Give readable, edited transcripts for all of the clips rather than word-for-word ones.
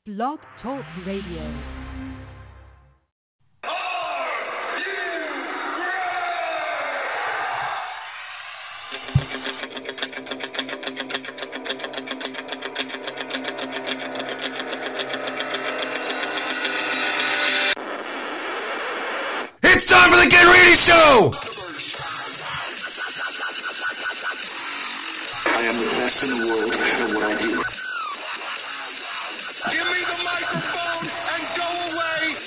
Blog Talk Radio. It's time for the Ken Reedy Show! I am the best in the world at what I do. Give me the microphone and go away!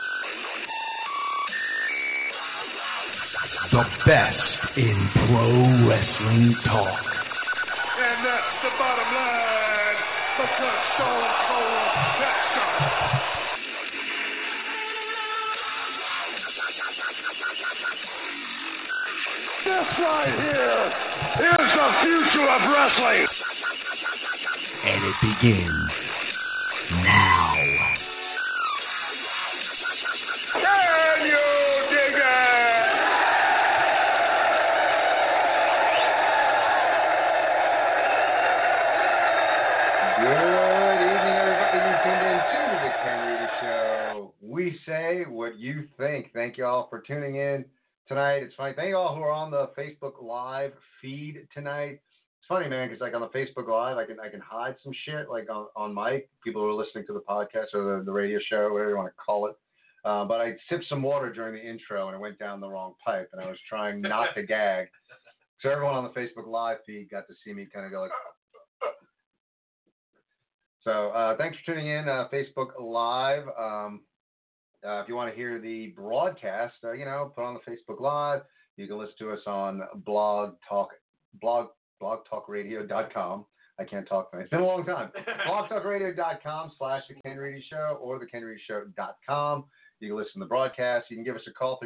The best in pro wrestling talk. And that's the bottom line, because Stone Cold Jackson. This right here is the future of wrestling. And it begins now. Can you dig it? Good evening, everybody. You tuned in to the Ken Reedy Show. We say what you think. Thank you all for tuning in tonight. It's funny. Thank you all who are on the Facebook Live feed tonight. It's funny, man, because like on the Facebook Live, I can hide some shit like on mic. People who are listening to the podcast or the radio show, whatever you want to call it. But I sipped some water during the intro and it went down the wrong pipe, and I was trying not to gag. So everyone on the Facebook Live feed got to see me kind of go like. So thanks for tuning in, Facebook Live. If you want to hear the broadcast, put on the Facebook Live. You can listen to us on blogtalkradio.com. I can't talk tonight. It's been a long time. blogtalkradio.com/The Ken Reedy Show or thekenreedyshow.com. You can listen to the broadcast. You can give us a call.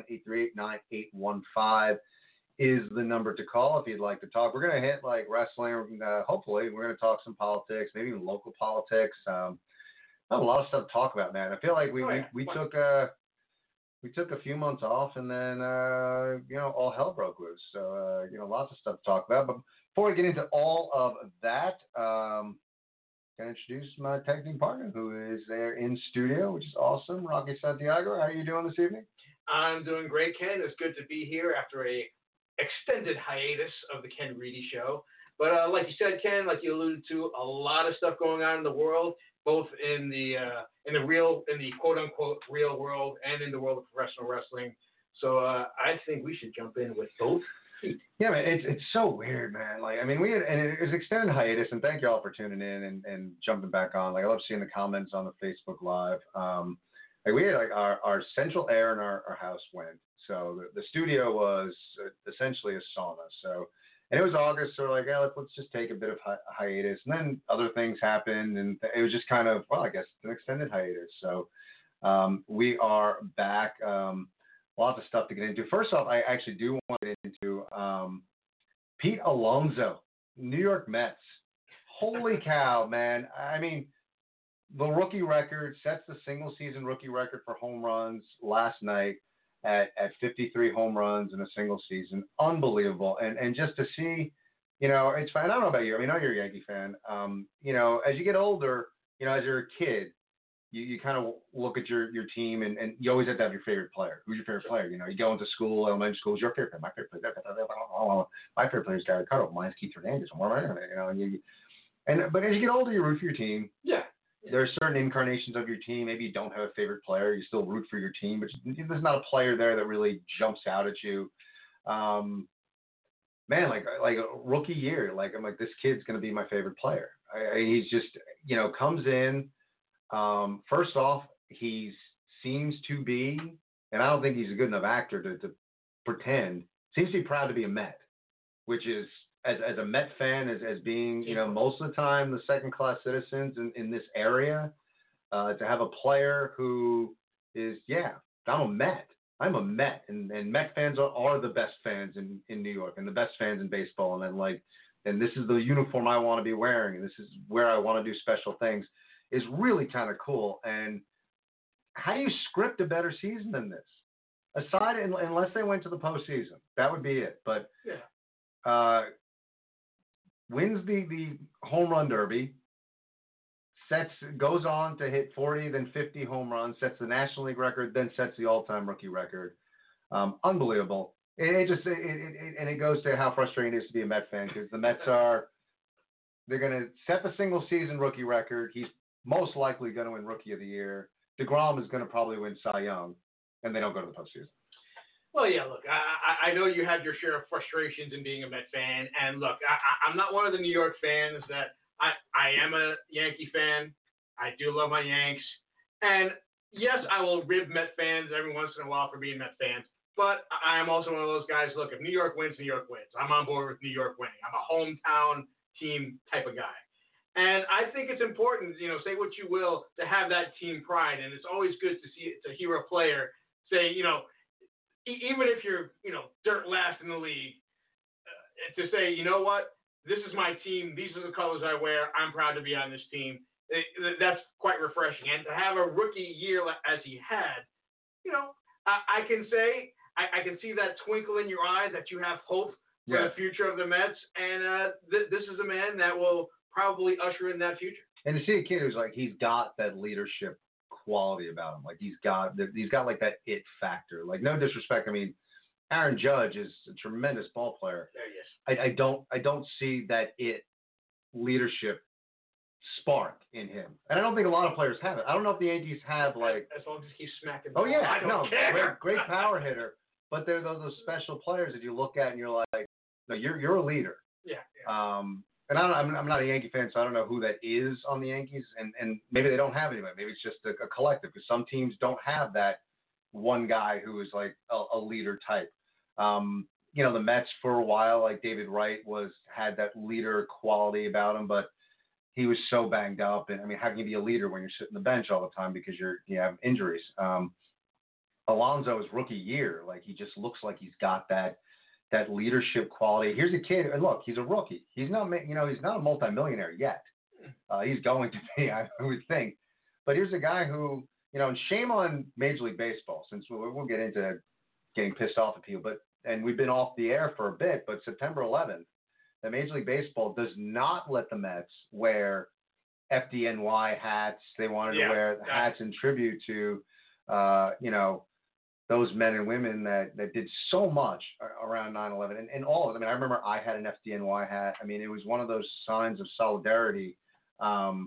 347-838-9815 is the number to call if you'd like to talk. We're going to hit like wrestling. Hopefully, we're going to talk some politics, maybe even local politics. A lot of stuff to talk about, man. I feel like we took a few months off, and then all hell broke loose. So lots of stuff to talk about. But before we get into all of that, can I introduce my tag team partner who is there in studio, which is awesome. Rocky Santiago, how are you doing this evening? I'm doing great, Ken. It's good to be here after a extended hiatus of the Ken Reedy Show. But like you said, Ken, like you alluded to, a lot of stuff going on in the world, both in the quote unquote real world and in the world of professional wrestling. So I think we should jump in with both feet. Yeah, man, it's so weird, man. Like, I mean, it was extended hiatus, and thank you all for tuning in and jumping back on. Like, I love seeing the comments on the Facebook Live. We had like our central air in our house went, so the studio was essentially a sauna. So, and it was August, so like, let's just take a bit of hiatus, and then other things happened, and it was just kind of, I guess an extended hiatus. So, we are back. Lots of stuff to get into. First off, I actually do want to get into Pete Alonso, New York Mets. Holy cow, man! I mean. The rookie record sets the single-season rookie record for home runs last night at 53 home runs in a single season. Unbelievable. And just to see, it's fine. I don't know about you. I mean, I know you're a Yankee fan. As you get older, as you're a kid, you kind of look at your team and you always have to have your favorite player. Who's your favorite player? You go into school, elementary school, who's your favorite player? My favorite player is Gary Carter. Mine's Keith Hernandez. But as you get older, you root for your team. Yeah. There are certain incarnations of your team. Maybe you don't have a favorite player. You still root for your team, but there's not a player there that really jumps out at you. Man, like a rookie year, like I'm like, this kid's going to be my favorite player. He's just, comes in. First off, he seems to be, and I don't think he's a good enough actor to pretend, seems to be proud to be a Met, which is, as a Met fan, as being, most of the time the second-class citizens in this area, to have a player who is, I'm a Met. I'm a Met. And Met fans are the best fans in New York and the best fans in baseball. And this is the uniform I want to be wearing. And this is where I want to do special things is really kind of cool. And how do you script a better season than this? Aside, unless they went to the postseason, that would be it. But wins the home run derby, goes on to hit 40, then 50 home runs, sets the National League record, then sets the all-time rookie record. Unbelievable. It goes to how frustrating it is to be a Met fan because the Mets they're going to set the single season rookie record. He's most likely going to win Rookie of the Year. DeGrom is going to probably win Cy Young, and they don't go to the postseason. Well, yeah, look, I know you have your share of frustrations in being a Met fan, and look, I'm not one of the New York fans that I am a Yankee fan. I do love my Yanks, and yes, I will rib Met fans every once in a while for being Met fans, but I am also one of those guys, look, if New York wins, New York wins. I'm on board with New York winning. I'm a hometown team type of guy. And I think it's important, say what you will, to have that team pride. And it's always good to hear a player say, even if you're, dirt last in the league, to say, you know what, this is my team. These are the colors I wear. I'm proud to be on this team. That's quite refreshing. And to have a rookie year as he had, I can say, I can see that twinkle in your eyes that you have hope for the future of the Mets. And this is a man that will probably usher in that future. And to see a kid who's like, he's got that leadership quality about him. Like he's got like that it factor. Like no disrespect. I mean, Aaron Judge is a tremendous ball player. There he is. I don't see that it leadership spark in him. And I don't think a lot of players have it. I don't know if the Yankees have like. As long as he keeps smacking. Oh yeah, I don't care. Great power hitter. But they're those special players that you look at and you're like, no, you're a leader. Yeah. And I'm not a Yankee fan, so I don't know who that is on the Yankees. And maybe they don't have anybody. Maybe it's just a collective because some teams don't have that one guy who is like a leader type. The Mets for a while, like David Wright had that leader quality about him, but he was so banged up. And I mean, how can you be a leader when you're sitting on the bench all the time because you have injuries? Alonso's rookie year, like he just looks like he's got that leadership quality. Here's a kid, and look, he's a rookie. He's not, he's not a multimillionaire yet. He's going to be, I would think. But here's a guy who, and shame on Major League Baseball, since we'll get into getting pissed off at people, and we've been off the air for a bit, but September 11th, the Major League Baseball does not let the Mets wear FDNY hats. They wanted to wear hats in tribute to, those men and women that did so much around 9/11 and all of them. I mean, I remember I had an FDNY hat. I mean, it was one of those signs of solidarity around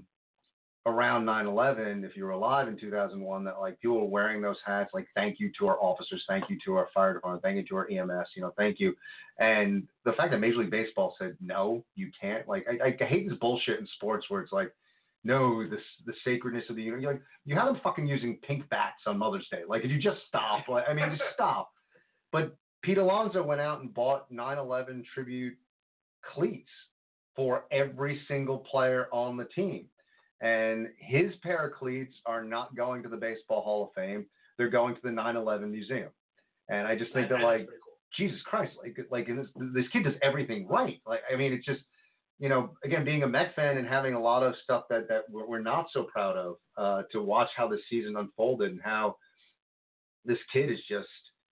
9/11. If you were alive in 2001, that like people were wearing those hats, like thank you to our officers, thank you to our fire department, thank you to our EMS, thank you. And the fact that Major League Baseball said no, you can't. Like I hate this bullshit in sports where it's like, no, the sacredness of the union. You have them fucking using pink bats on Mother's Day. Like, if you just stop, just stop. But Pete Alonso went out and bought 9/11 tribute cleats for every single player on the team. And his pair of cleats are not going to the Baseball Hall of Fame. They're going to the 9/11 Museum. And I just think that, like, cool. Jesus Christ, like this kid does everything right. Like, I mean, it's just, again, being a Met fan and having a lot of stuff that we're not so proud of, to watch how the season unfolded and how this kid has just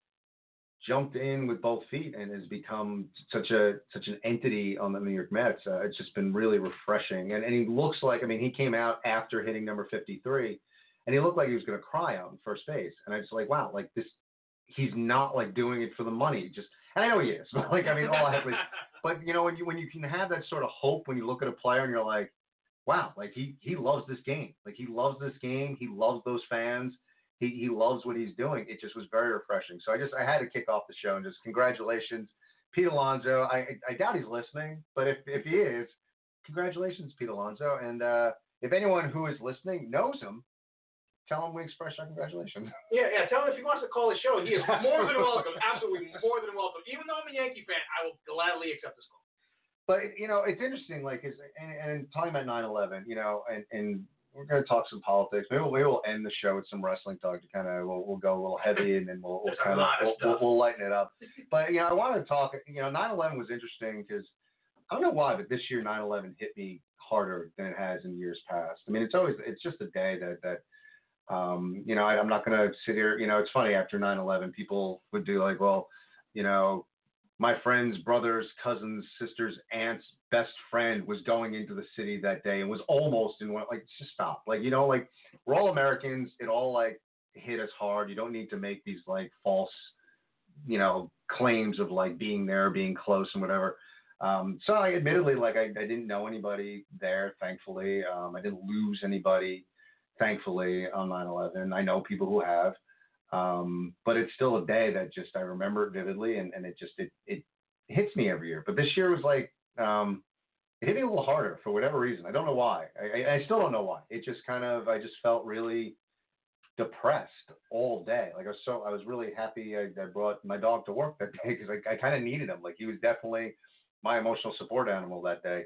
jumped in with both feet and has become such an entity on the New York Mets. It's just been really refreshing. And he looks like, he came out after hitting number 53 and he looked like he was going to cry out in first base. And I just like, wow, like this, he's not like doing it for the money. And I know he is, but all athletes. But when you can have that sort of hope when you look at a player and you're like, wow, like he loves this game. Like he loves this game. He loves those fans. He loves what he's doing. It just was very refreshing. So I had to kick off the show and just congratulations, Pete Alonso. I doubt he's listening, but if he is, congratulations, Pete Alonso. And if anyone who is listening knows him, tell him we express our congratulations. Yeah. Tell him if he wants to call the show, he is more than welcome. Absolutely more than welcome. Even though I'm a Yankee fan, I will gladly accept this call. But, it's interesting, like, and talking about 9/11, and we're going to talk some politics. Maybe we'll end the show with some wrestling talk to kind of, we'll go a little heavy and then we'll lighten it up. But, I wanted to talk, 9/11 was interesting because I don't know why, but this year 9/11 hit me harder than it has in years past. It's just a day that I'm not going to sit here, it's funny after 9/11, people would do like, well, my friend's brother's, cousins, sisters, aunt's best friend was going into the city that day and was almost in one. Like, just stop. Like, you know, like we're all Americans. It all like hit us hard. You don't need to make these like false, you know, claims of like being there, being close, and whatever. So I admittedly, like, I didn't know anybody there, thankfully. I didn't lose anybody, thankfully, on 9/11. I know people who have. But it's still a day that just I remember it vividly, and it hits me every year. But this year was like it hit me a little harder for whatever reason. I don't know why. I still don't know why. It just kind of I just felt really depressed all day. Like I was really happy I brought my dog to work that day because I kind of needed him. Like he was definitely my emotional support animal that day.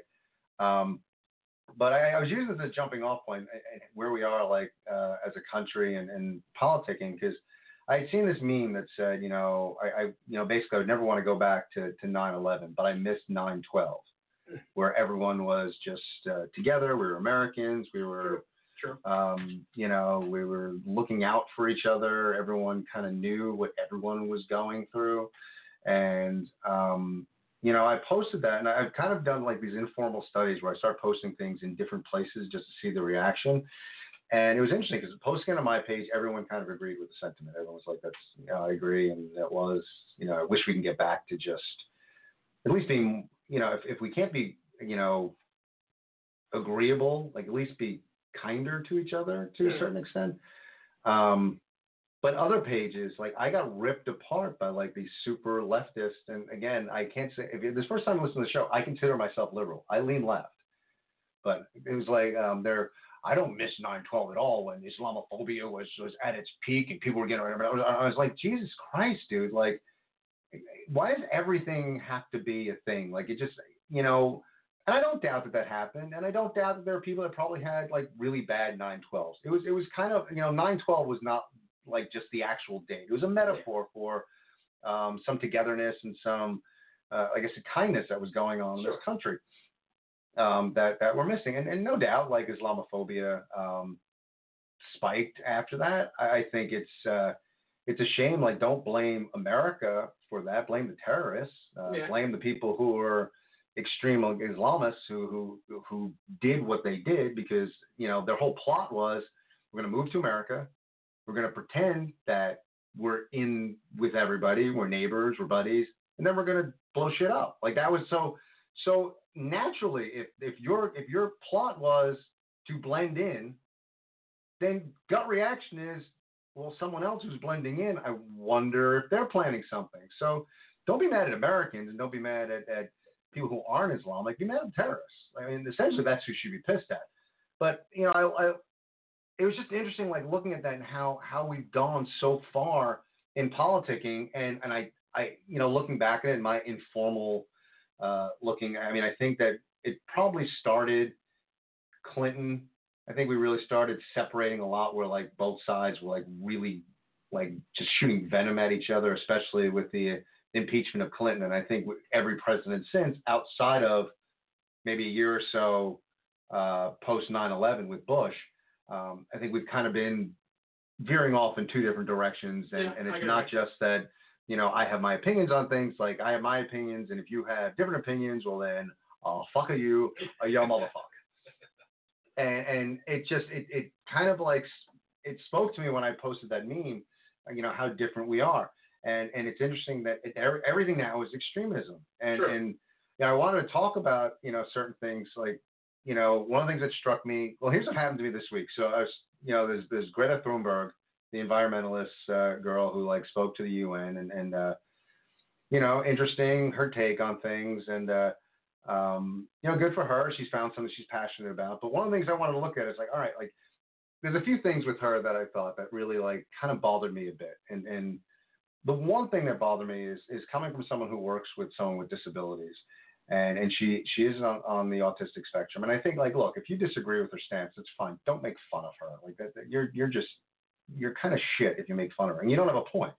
But I was using this as a jumping off point where we are like as a country and politicking, because I had seen this meme that said, you know, basically I would never want to go back to 9/11, but I missed 9/12, where everyone was just together. We were Americans. We were, Sure. You know, we were looking out for each other. Everyone kind of knew what everyone was going through. And, you know, I posted that, and I've kind of done like these informal studies where I start posting things in different places just to see the reaction. And it was interesting because posting it on my page, everyone kind of agreed with the sentiment. Everyone was like, that's, you know, I agree. And that was, you know, I wish we can get back to just at least being, you know, if we can't be, you know, agreeable, like at least be kinder to each other to a certain extent. But other pages, like I got ripped apart by like these super leftists. And again, I can't say, if this first time I listened to the show, I consider myself liberal. I lean left. But it was like, I don't miss 9/12 at all when Islamophobia was at its peak and people were getting around. I was like, Jesus Christ, dude. Like, why does everything have to be a thing? Like, it just, you know, and I don't doubt that happened. And I don't doubt that there are people that probably had like really bad 9/12s. It was kind of, you know, 9/12 was not like just the actual date. It was a metaphor for some togetherness and some, I guess, a kindness that was going on in this country. That we're missing, and no doubt, like Islamophobia spiked after that. I think it's a shame. Like, don't blame America for that. Blame the terrorists. Blame the people who are extreme Islamists who did what they did, because you know their whole plot was we're going to move to America. We're going to pretend that we're in with everybody. We're neighbors. We're buddies, and then we're going to blow shit up. Like that was so. Naturally, if your plot was to blend in, then gut reaction is, well, someone else who's blending in, I wonder if they're planning something. So don't be mad at Americans, and don't be mad at people who aren't Islamic. Be mad at terrorists. I mean, essentially that's who should be pissed at. But you know, it was just interesting, like looking at that and how we've gone so far in politicking, and I you know, looking back at it in my informal looking, I mean, I think that it probably started Clinton. I think we really started separating a lot where like both sides were like really like just shooting venom at each other, especially with the impeachment of Clinton. And I think every president since, outside of maybe a year or so post 9/11 with Bush, I think we've kind of been veering off in two different directions. And it's not just that, you know, I have my opinions on things. Like I have my opinions, and if you have different opinions, well then, fuck you, a yo motherfucker. And it just it kind of like it spoke to me when I posted that meme. You know how different we are, and it's interesting that everything now is extremism. And you know, I wanted to talk about, you know, certain things, like, you know, one of the things that struck me. Well, here's what happened to me this week. So I was, you know, there's Greta Thunberg, the environmentalist girl who like spoke to the UN, and you know, interesting her take on things, and you know, good for her. She's found something she's passionate about. But one of the things I wanted to look at is like, all right, like there's a few things with her that I thought that really like kind of bothered me a bit. And the one thing that bothered me is coming from someone who works with someone with disabilities, and she is on the autistic spectrum. And I think, like, look, if you disagree with her stance, it's fine. Don't make fun of her. Like that you're kind of shit if you make fun of her, and you don't have a point.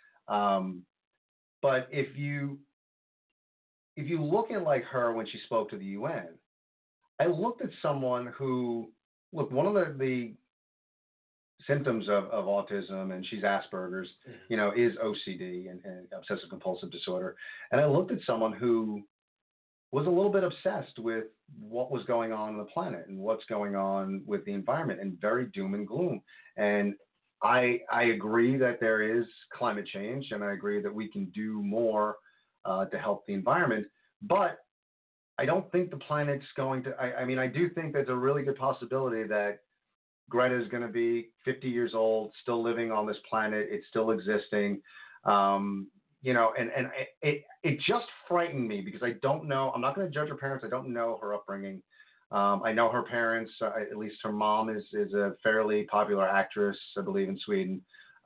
But if you look at like her when she spoke to the UN, I looked at someone who, look, one of the symptoms of autism, and she's Asperger's, you know, is OCD and obsessive compulsive disorder. And I looked at someone who was a little bit obsessed with what was going on the planet and what's going on with the environment, and very doom and gloom. And I agree that there is climate change, and I agree that we can do more to help the environment, but I don't think the planet's going to, I mean, I do think there's a really good possibility that Greta is going to be 50 years old, still living on this planet. It's still existing. You know, and it just frightened me because I don't know, I'm not going to judge her parents. I don't know her upbringing. I know her parents, at least her mom is a fairly popular actress, I believe, in Sweden.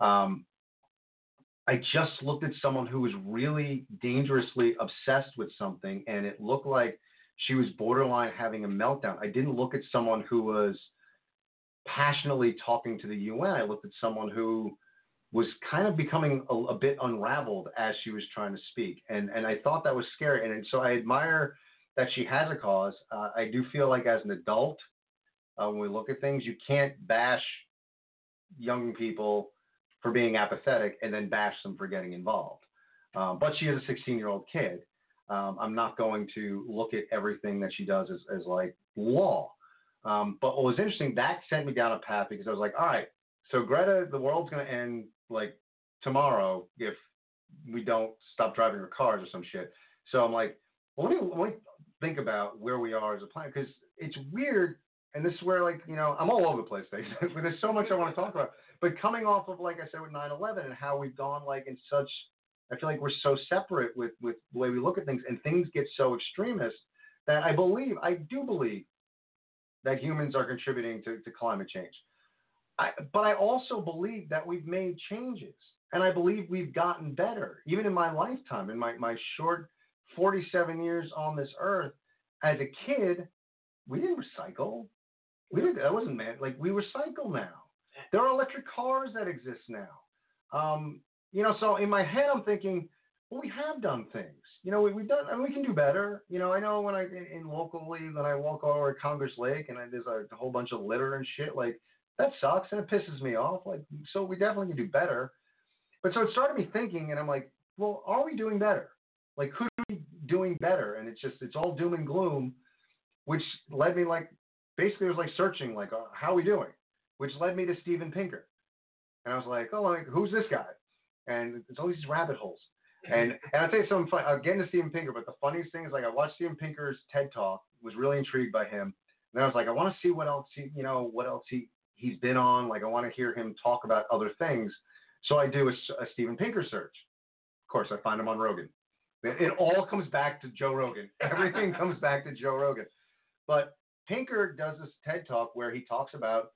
I just looked at someone who was really dangerously obsessed with something, and it looked like she was borderline having a meltdown. I didn't look at someone who was passionately talking to the UN. I looked at someone who was kind of becoming a bit unraveled as she was trying to speak. And I thought that was scary. And so I admire that she has a cause. I do feel like as an adult, when we look at things, you can't bash young people for being apathetic and then bash them for getting involved. But she is a 16-year-old kid. I'm not going to look at everything that she does as like law. But what was interesting, that sent me down a path because I was like, all right, so Greta, the world's going to end like tomorrow if we don't stop driving our cars or some shit. So I'm like, well, let me think about where we are as a planet, because it's weird. And this is where, like, you know, I'm all over the place, but there's so much I want to talk about. But coming off of, like I said, with 9/11 and how we've gone like in such, I feel like we're so separate with the way we look at things, and things get so extremist that I do believe that humans are contributing to climate change. But I also believe that we've made changes, and I believe we've gotten better. Even in my lifetime, in my short 47 years on this earth, as a kid, we didn't recycle. That wasn't meant. Like, we recycle now. There are electric cars that exist now. You know, so in my head, I'm thinking, well, we have done things. You know, we've done, and we can do better. You know, I know when locally, when I walk over at Congress Lake and there's a whole bunch of litter and shit, like, that sucks and it pisses me off. Like, so we definitely can do better. But so it started me thinking, and I'm like, well, are we doing better? Like, could we be doing better? And it's all doom and gloom, which led me, like, basically it was like searching, like, how are we doing? Which led me to Steven Pinker. And I was like, oh, like, who's this guy? And it's all these rabbit holes. And I'll tell you something funny. I'll get into Steven Pinker, but the funniest thing is, like, I watched Steven Pinker's TED Talk, was really intrigued by him. And then I was like, I want to see what else he's been on. Like, I want to hear him talk about other things. So I do a Steven Pinker search. Of course, I find him on Rogan. It all comes back to Joe Rogan. Everything comes back to Joe Rogan. But Pinker does this TED Talk where he talks about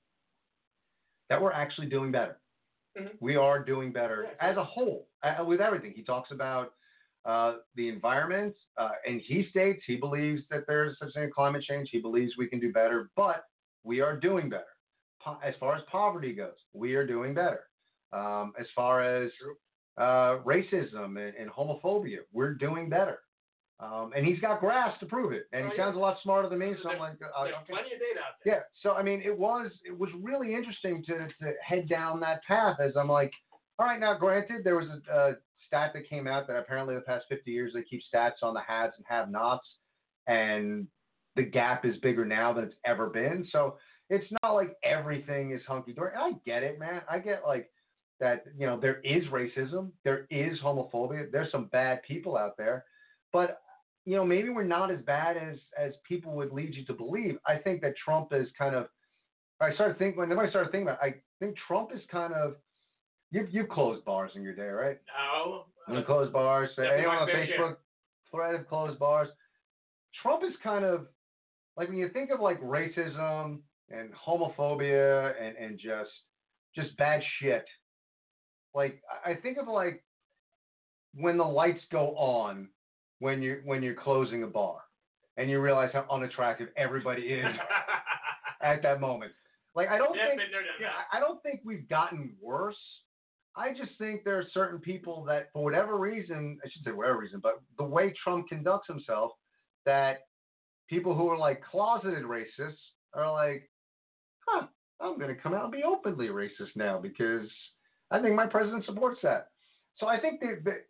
that we're actually doing better. Mm-hmm. We are doing better as a whole with everything. He talks about the environment, and he states he believes that there's such thing as climate change. He believes we can do better, but we are doing better. As far as poverty goes, we are doing better. As far as racism and homophobia, we're doing better. And he's got graphs to prove it. And he sounds a lot smarter than me. So I'm like, there's plenty of data out there. Yeah. So I mean, it was really interesting to head down that path. As I'm like, all right, now granted, there was a stat that came out that apparently the past 50 years they keep stats on the haves and have-nots, and the gap is bigger now than it's ever been. So it's not like everything is hunky-dory. I get it, man. I get, like, that, you know, there is racism, there is homophobia, there's some bad people out there, but, you know, maybe we're not as bad as people would lead you to believe. I think that Trump is kind of, when I started thinking about it, I think Trump is kind of, you've closed bars in your day, right? No. You closed bars. Anyone on Facebook thread of closed bars. Trump is kind of, like, when you think of, like, racism and homophobia and just bad shit, like, I think of, like, when the lights go on when you're closing a bar and you realize how unattractive everybody is at that moment. Like, I don't think we've gotten worse. I just think there are certain people that, for whatever reason, I shouldn't say whatever reason, but the way Trump conducts himself, that people who are, like, closeted racists are like, huh, I'm going to come out and be openly racist now because I think my president supports that. So I think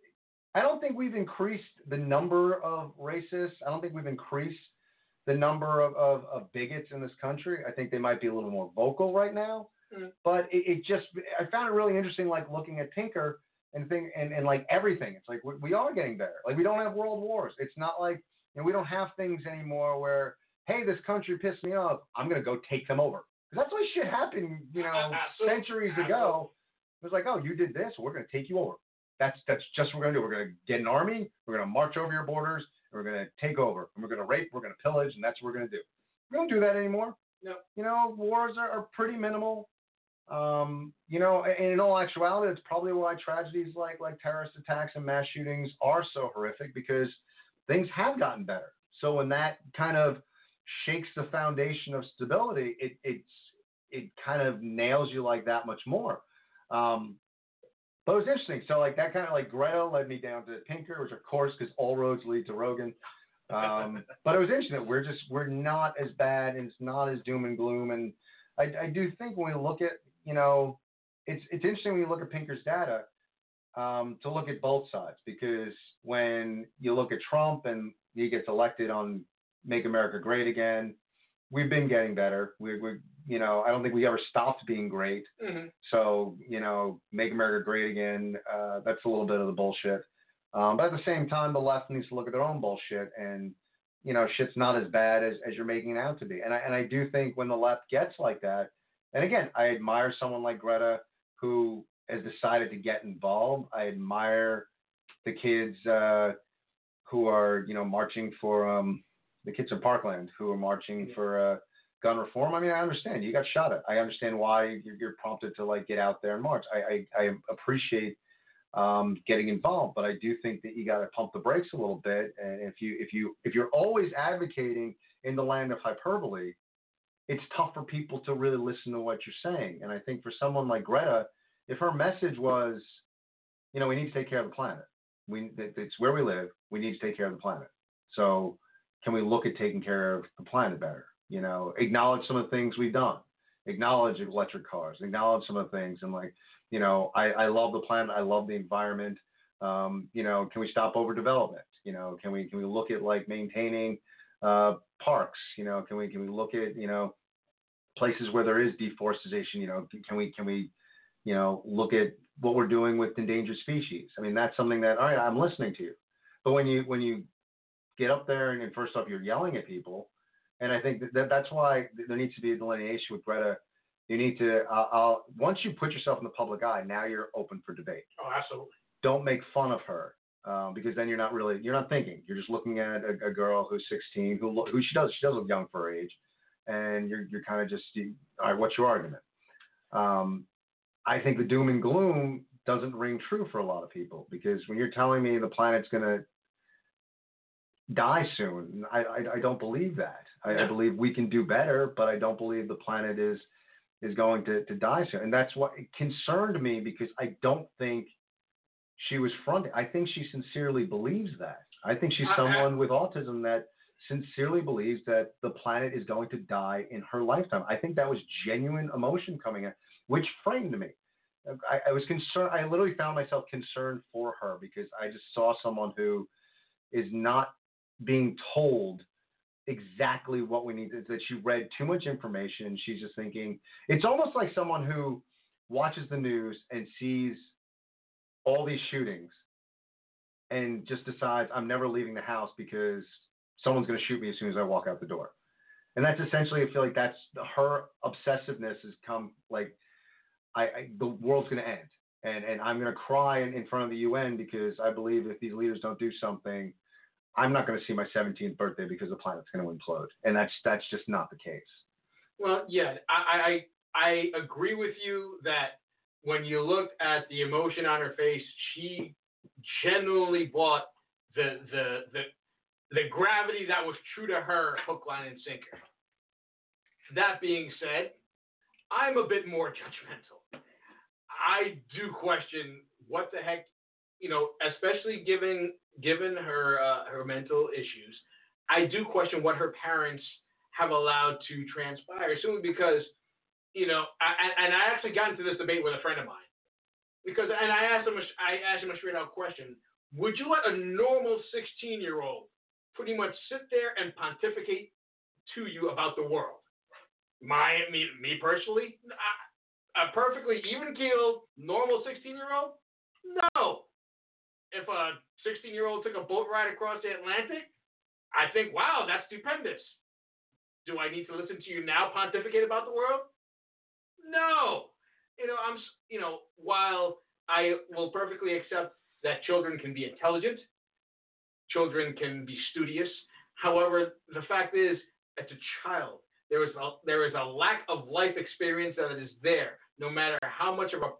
I don't think we've increased the number of racists. I don't think we've increased the number of bigots in this country. I think they might be a little more vocal right now. But it just, I found it really interesting, like looking at Tinker and like everything. It's like we are getting better. Like we don't have world wars. It's not like, we don't have things anymore where, hey, this country pissed me off, I'm going to go take them over. Because that's why shit happened, centuries ago. It was like, oh, you did this, we're going to take you over. That's just what we're going to do. We're going to get an army, we're going to march over your borders, and we're going to take over, and we're going to rape, we're going to pillage, and that's what we're going to do. We don't do that anymore. No. Wars are pretty minimal. And in all actuality, it's probably why tragedies like terrorist attacks and mass shootings are so horrific, because things have gotten better. So when that kind of shakes the foundation of stability, it kind of nails you like that much more. But it was interesting. So like that kind of like Greta led me down to Tinker, which of course, because all roads lead to Rogan. But it was interesting that we're not as bad, and it's not as doom and gloom. And I do think when we look at, it's interesting when you look at Pinker's data, to look at both sides, because when you look at Trump and he gets elected on Make America Great Again, we've been getting better. We're I don't think we ever stopped being great. Mm-hmm. So, Make America Great Again, that's a little bit of the bullshit. But at the same time, the left needs to look at their own bullshit, and, shit's not as bad as you're making it out to be. And I do think when the left gets like that, and again, I admire someone like Greta who has decided to get involved. I admire the kids who are, marching for the kids in Parkland who are marching for gun reform. I mean, I understand you got shot at. I understand why you're prompted to like get out there and march. I appreciate getting involved, but I do think that you got to pump the brakes a little bit. And if you're always advocating in the land of hyperbole, it's tough for people to really listen to what you're saying. And I think for someone like Greta, if her message was, we need to take care of the planet. It's where we live. We need to take care of the planet. So can we look at taking care of the planet better? Acknowledge some of the things we've done. Acknowledge electric cars. Acknowledge some of the things. And I love the planet. I love the environment. Can we stop overdevelopment? Can we look at like maintaining parks? Can we look at places where there is deforestation? Can we look at what we're doing with endangered species? I mean, that's something that, all right, I'm listening to you. But when you get up there and first off, you're yelling at people, and I think that's why there needs to be a delineation with Greta. You need to, once you put yourself in the public eye, now you're open for debate. Oh, absolutely. Don't make fun of her, because then you're not thinking. You're just looking at a girl who's 16, who she does look young for her age, and you're kind of just, all right, what's your argument? I think the doom and gloom doesn't ring true for a lot of people, because when you're telling me the planet's going to die soon, I don't believe that. I believe we can do better, but I don't believe the planet is going to die soon. And that's what concerned me, because I don't think she was fronting. I think she sincerely believes that. I think she's someone with autism that sincerely believes that the planet is going to die in her lifetime. I think that was genuine emotion coming in, which frightened me. I was concerned. I literally found myself concerned for her, because I just saw someone who is not being told exactly what we need. That she read too much information. She's just thinking, it's almost like someone who watches the news and sees all these shootings and just decides, I'm never leaving the house because someone's going to shoot me as soon as I walk out the door. And that's essentially, I feel like that's her obsessiveness has come, like, the world's going to end. And I'm going to cry in front of the UN, because I believe if these leaders don't do something, I'm not going to see my 17th birthday because the planet's going to implode. And that's just not the case. Well, yeah, I agree with you that when you look at the emotion on her face, she genuinely bought the gravity that was true to her, hook, line, and sinker. That being said, I'm a bit more judgmental. I do question what the heck, especially given her mental issues. I do question what her parents have allowed to transpire, simply because you know, and I actually got into this debate with a friend of mine because, and I asked him a straight out question: would you let a normal 16-year-old pretty much sit there and pontificate to you about the world? Me personally, a perfectly even-keeled, normal 16-year-old? No. If a 16-year-old took a boat ride across the Atlantic, I think, wow, that's stupendous. Do I need to listen to you now pontificate about the world? No. While I will perfectly accept that children can be intelligent, children can be studious. However, the fact is, as a child, there is a lack of life experience that is there, no matter how much of a,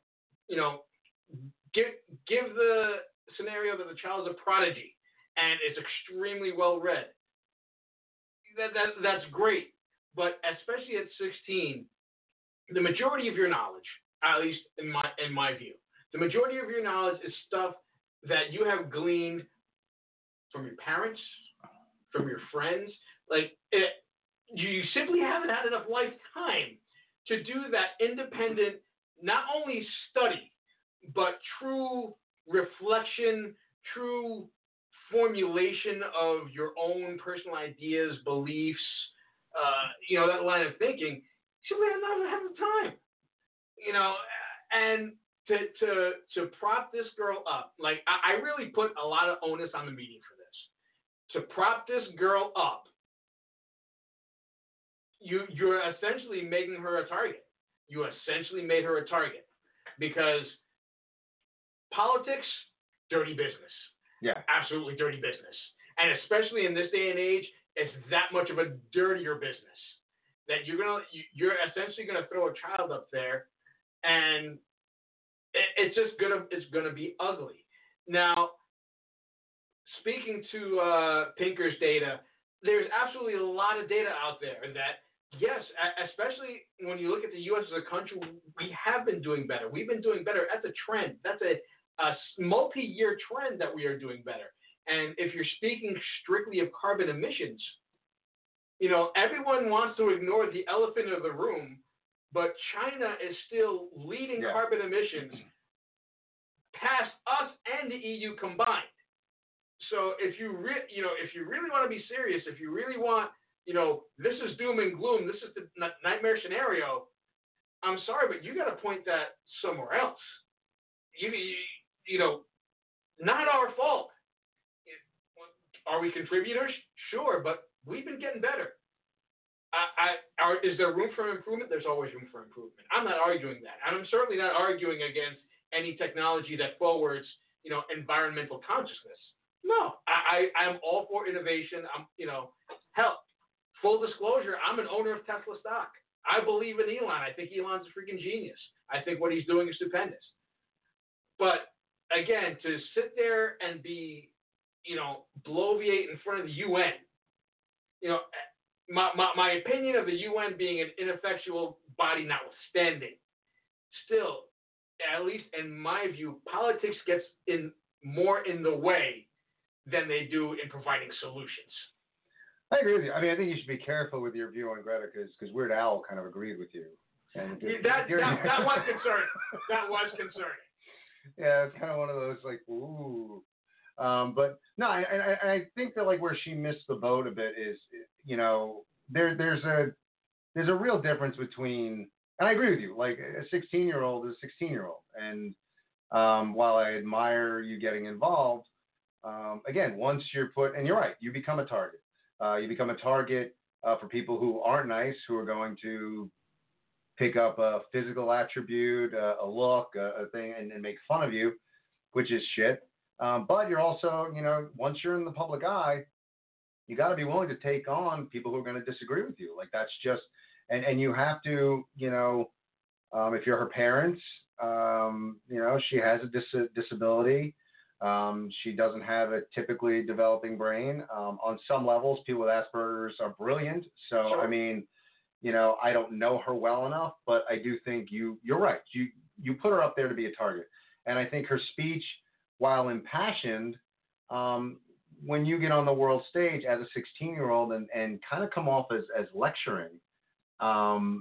give the scenario that the child is a prodigy and is extremely well read. That's great, but especially at 16, the majority of your knowledge, at least in my view, the majority of your knowledge is stuff that you have gleaned from your parents, from your friends. You simply haven't had enough lifetime to do that independent, not only study, but true reflection, true formulation of your own personal ideas, beliefs, that line of thinking. Simply not have the time, and to prop this girl up. Like, I really put a lot of onus on the media for this. To prop this girl up, you're essentially making her a target. You essentially made her a target because politics, dirty business. Yeah. Absolutely dirty business. And especially in this day and age, it's that much of a dirtier business that you're essentially gonna throw a child up there, and it's gonna be ugly. Now, speaking to Pinker's data, there's absolutely a lot of data out there that, yes, especially when you look at the U.S. as a country, we have been doing better. We've been doing better. That's a trend. That's a multi-year trend that we are doing better. And if you're speaking strictly of carbon emissions, everyone wants to ignore the elephant in the room, but China is still leading carbon emissions past us and the EU combined. So if you really want to be serious, if you really want, this is doom and gloom, this is the nightmare scenario, I'm sorry, but you got to point that somewhere else. Not our fault. Are we contributors? Sure, but we've been getting better. Is there room for improvement? There's always room for improvement. I'm not arguing that. And I'm certainly not arguing against any technology that forwards, environmental consciousness. No, I'm all for innovation. Hell, full disclosure, I'm an owner of Tesla stock. I believe in Elon. I think Elon's a freaking genius. I think what he's doing is stupendous. But again, to sit there and be, bloviate in front of the UN, my opinion of the UN being an ineffectual body notwithstanding, still, at least in my view, politics gets more in the way than they do in providing solutions. I agree with you. I mean, I think you should be careful with your view on Greta because Weird Al kind of agreed with you. And that was concerning. That was concerning. Yeah, it's kind of one of those ooh. But no, I think that where she missed the boat a bit is, there's a real difference between, and I agree with you, a 16-year-old is a 16-year-old. And while I admire you getting involved, again, once you're and you're right, you become a target. You become a target for people who aren't nice, who are going to pick up a physical attribute, a look, a thing, and make fun of you, which is shit. But you're also, once you're in the public eye, you got to be willing to take on people who are going to disagree with you. That's just, and you have to, if you're her parents, she has a disability. She doesn't have a typically developing brain. On some levels, people with Asperger's are brilliant. So, sure. I mean, I don't know her well enough, but I do think you're right. You put her up there to be a target. And I think her speech, while impassioned, when you get on the world stage as a 16-year-old and kind of come off as lecturing,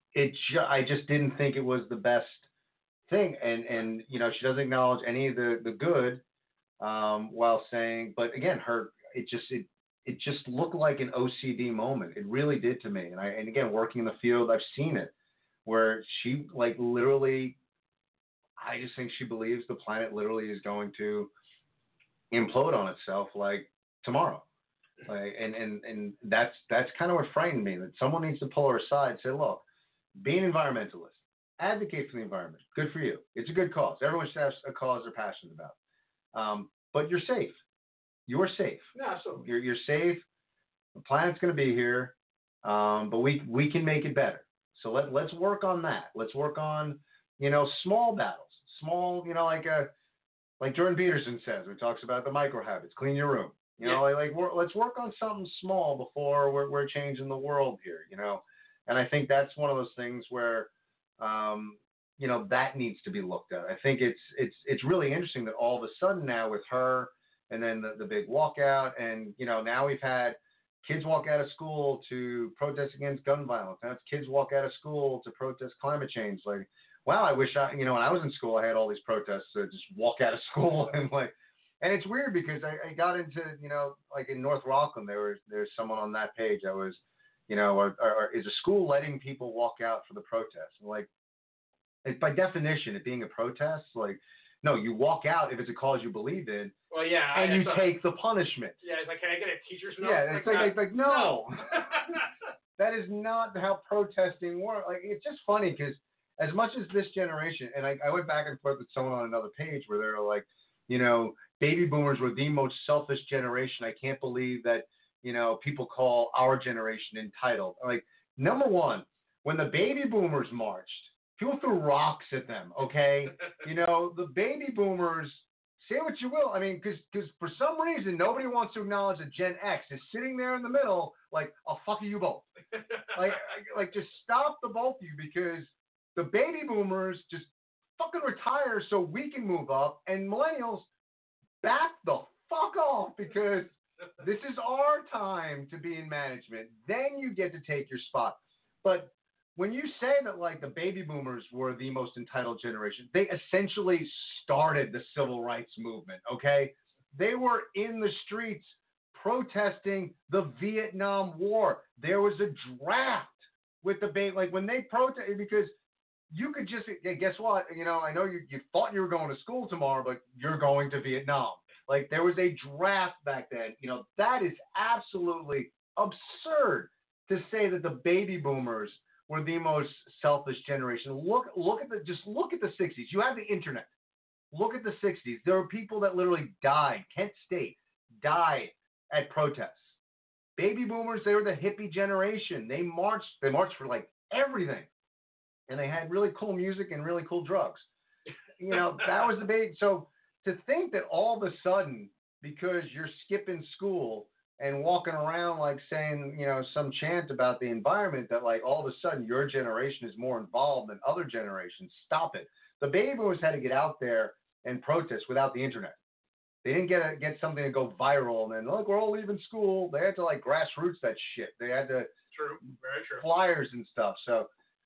I just didn't think it was the best thing, and she doesn't acknowledge any of the good, while saying, but again, it just looked like an OCD moment. It really did to me, and again, working in the field, I've seen it where she literally, I just think she believes the planet literally is going to implode on itself tomorrow. And that's kind of what frightened me, that someone needs to pull her aside and say, look, be an environmentalist, advocate for the environment. Good for you. It's a good cause. Everyone should have a cause they're passionate about. But you're safe. You're safe. No, absolutely. You're safe. The planet's going to be here, but we can make it better. So let's work on that. Let's work on small battles, small like Jordan Peterson says, when he talks about the micro habits, clean your room. Let's work on something small before we're changing the world here. And I think that's one of those things where that needs to be looked at. I think it's really interesting that all of a sudden now with her and then the big walkout, and now we've had kids walk out of school to protest against gun violence. Now it's kids walk out of school to protest climate change. Wow, I wish when I was in school I had all these protests to just walk out of school and and it's weird because I got into in North Rockland there's someone on that page that was is a school letting people walk out for the protest? It's by definition, it being a protest, no, you walk out if it's a cause you believe in. Well, yeah. And you take the punishment. Yeah, it's can I get a teacher's note? Yeah, it's no. That is not how protesting works. It's just funny because as much as this generation, and I went back and forth with someone on another page where they were baby boomers were the most selfish generation. I can't believe that, people call our generation entitled. Number one, when the baby boomers marched, people threw rocks at them, okay? The baby boomers, say what you will. Because for some reason, nobody wants to acknowledge that Gen X is sitting there in the middle I'll fuck you both. Just stop the both of you, because the baby boomers just fucking retire so we can move up, and millennials back the fuck off, because this is our time to be in management. Then you get to take your spot. But when you say that the baby boomers were the most entitled generation, they essentially started the civil rights movement, okay? They were in the streets protesting the Vietnam War. There was a draft with the baby, when they protested, because you could just, guess what? I know you thought you were going to school tomorrow, but you're going to Vietnam. There was a draft back then. That is absolutely absurd to say that the baby boomers were the most selfish generation. Look at the 60s. You have the internet. Look at the 60s. There were people that literally died. Kent State died at protests. Baby boomers, they were the hippie generation. They marched for everything. And they had really cool music and really cool drugs. That was the big. So to think that all of a sudden, because you're skipping school and walking around saying, some chant about the environment, that all of a sudden your generation is more involved than other generations. Stop it. The baby boomers had to get out there and protest without the internet. They didn't get something to go viral and then, look, we're all leaving school. They had to grassroots that shit. They had to True, very true. Flyers and stuff. So,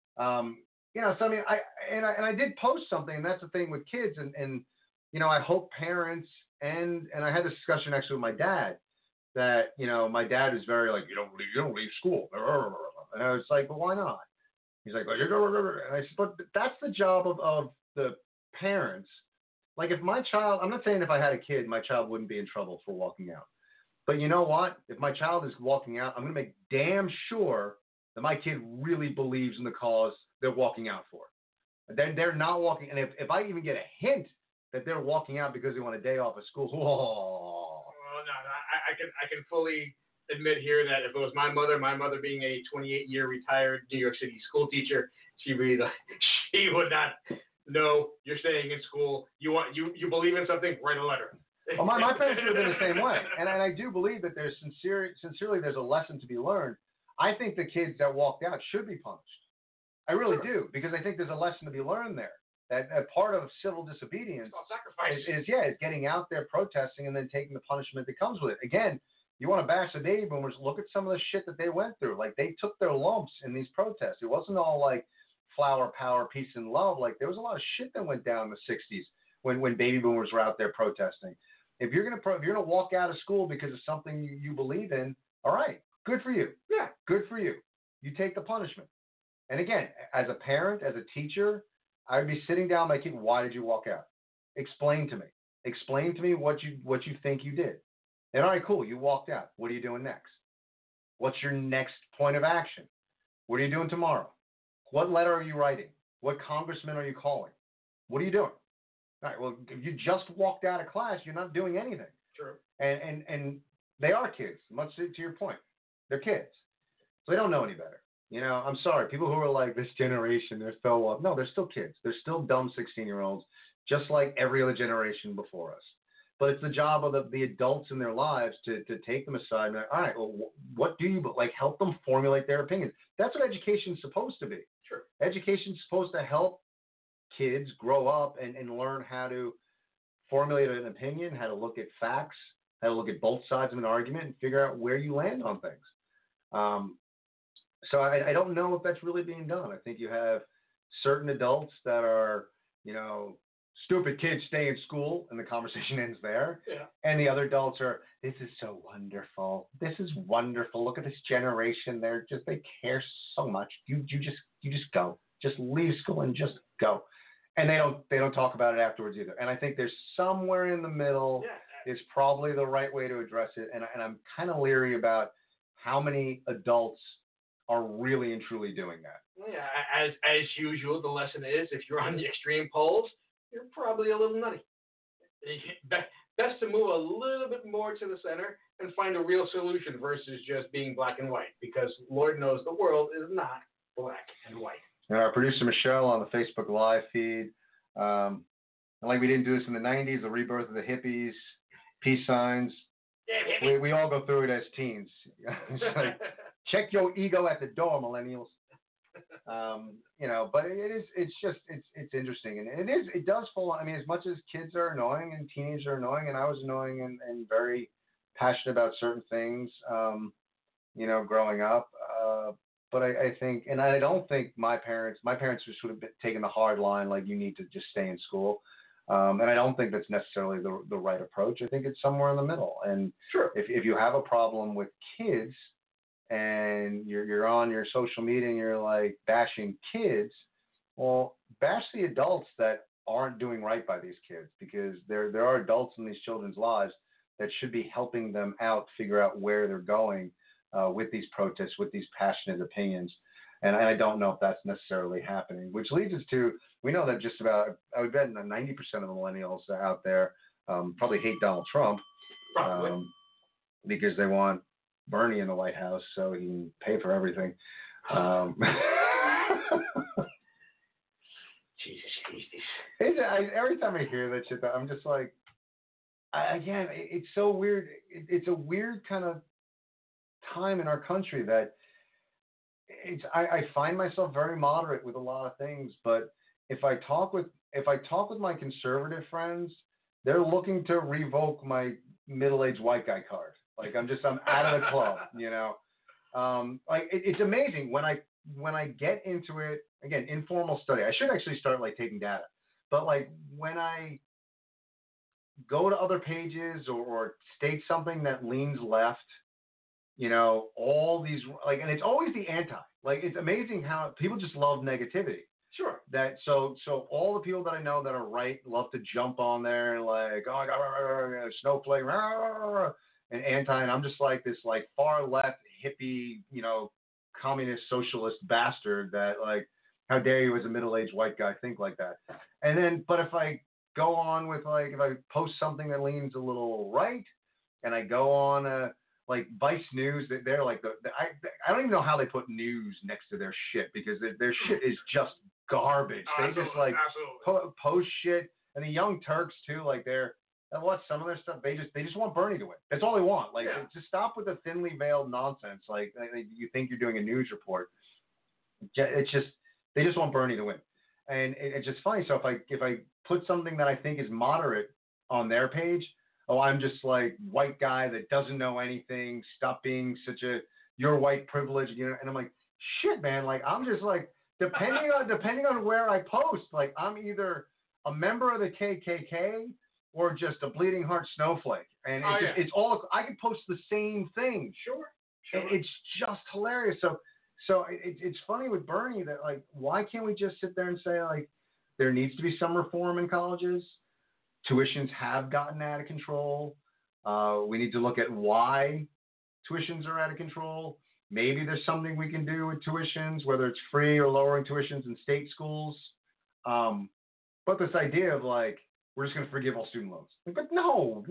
I did post something, and that's the thing with kids, and I hope parents and I had this discussion actually with my dad, that my dad is very you don't leave school, and I was like, well, why not? He's like, and I said, but that's the job of the parents. If my child, I'm not saying if I had a kid, my child wouldn't be in trouble for walking out, but you know what? If my child is walking out, I'm gonna make damn sure that my kid really believes in the cause they're walking out for. Then they're not walking, and if I even get a hint that they're walking out because they want a day off of school, whoa. Well, no, I can fully admit here that if it was my mother being a 28-year retired New York City school teacher, she would not. No, you're staying in school. You believe in something, write a letter. Well, my parents would have been the same way, and I do believe that there's sincerely there's a lesson to be learned. I think the kids that walked out should be punished. I really do, because I think there's a lesson to be learned there. That part of civil disobedience is getting out there protesting and then taking the punishment that comes with it. Again, You want to bash the baby boomers? Look at some of the shit that they went through. Like, they took their lumps in these protests. It wasn't all like flower power, peace and love. Like, there was a lot of shit that went down in the 60s when baby boomers were out there protesting. If you're gonna walk out of school because of something you believe in, all right, good for you. Yeah, good for you. You take the punishment. And again, as a parent, as a teacher, I would be sitting down with my kid. Why did you walk out? Explain to me. Explain to me what you think you did. And all right, cool. You walked out. What are you doing next? What's your next point of action? What are you doing tomorrow? What letter are you writing? What congressman are you calling? What are you doing? All right. Well, if you just walked out of class, you're not doing anything. True. And they are kids. Much to your point, they're kids, so they don't know any better. You know, I'm sorry. People who are like, this generation, they're so up. No, they're still kids. They're still dumb 16-year-olds, just like every other generation before us. But it's the job of the adults in their lives to take them aside and be like, all right, well, what do you, like, help them formulate their opinions. That's what education's supposed to be. Sure. Education's supposed to help kids grow up and learn how to formulate an opinion, how to look at facts, how to look at both sides of an argument and figure out where you land on things. So I don't know if that's really being done. I think you have certain adults that are, you know, stupid kids stay in school and the conversation ends there. Yeah. And the other adults are, this is so wonderful. This is wonderful. Look at this generation. They care so much. You just go. Just leave school and just go. And they don't talk about it afterwards either. And I think there's somewhere in the middle is probably the right way to address it. And I'm kind of leery about how many adults are really and truly doing that. Yeah, as usual, the lesson is if you're on the extreme poles, you're probably a little nutty. Best to move a little bit more to the center and find a real solution versus just being black and white, because Lord knows the world is not black and white. And our producer Michelle on the Facebook Live feed, and like we didn't do this in the 90s, the rebirth of the hippies, peace signs. Yeah, we all go through it as teens. It's like, check your ego at the door, millennials. You know, but it's interesting, and it does fall. I mean, as much as kids are annoying and teenagers are annoying, and I was annoying and very passionate about certain things, you know, growing up. But I think, and I don't think my parents just would have taken the hard line, like, you need to just stay in school. And I don't think that's necessarily the right approach. I think it's somewhere in the middle. And sure, if you have a problem with kids and you're on your social media and you're like bashing kids, well, bash the adults that aren't doing right by these kids, because there are adults in these children's lives that should be helping them out, figure out where they're going with these protests, with these passionate opinions. And I don't know if that's necessarily happening, which leads us to, we know that just about, I would bet 90% of the millennials out there probably hate Donald Trump because they want Bernie in the White House so he can pay for everything. Jesus. Every time I hear that shit, I'm just like, again, it's so weird. It's a weird kind of time in our country that I find myself very moderate with a lot of things, but if I talk with my conservative friends, they're looking to revoke my middle-aged white guy card. Like, I'm out of the club, you know. Like, it's amazing when I get into it. Again, informal study. I should actually start like taking data, but like when I go to other pages or state something that leans left, you know, all these, like, and it's always the anti. Like, it's amazing how people just love negativity. Sure. That so all the people that I know that are right love to jump on there and like, oh, God, snowflake, and anti, and I'm just like this like far left hippie, you know, communist socialist bastard that, like, how dare you as a middle-aged white guy think like that. And then, but if I go on with, like, if I post something that leans a little right, and I go on like Vice News, they're like I don't even know how they put news next to their shit, because their shit is just garbage. They just like post shit, and the Young Turks too. Like I watch some of their stuff. They just want Bernie to win. That's all they want. Like, just stop with the thinly veiled nonsense. Like, you think you're doing a news report. It's just they just want Bernie to win, and it's just funny. So if I put something that I think is moderate on their page, oh, I'm just like white guy that doesn't know anything. Stop being such a your white privilege, you know. And I'm like, shit, man. Like I'm just like depending on where I post, like I'm either a member of the KKK or just a bleeding heart snowflake. And it's all I could post the same thing. Sure. It's just hilarious. So it's funny with Bernie that like why can't we just sit there and say like there needs to be some reform in colleges? Tuitions have gotten out of control. We need to look at why tuitions are out of control. Maybe there's something we can do with tuitions, whether it's free or lowering tuitions in state schools. But this idea of like, we're just going to forgive all student loans. But no.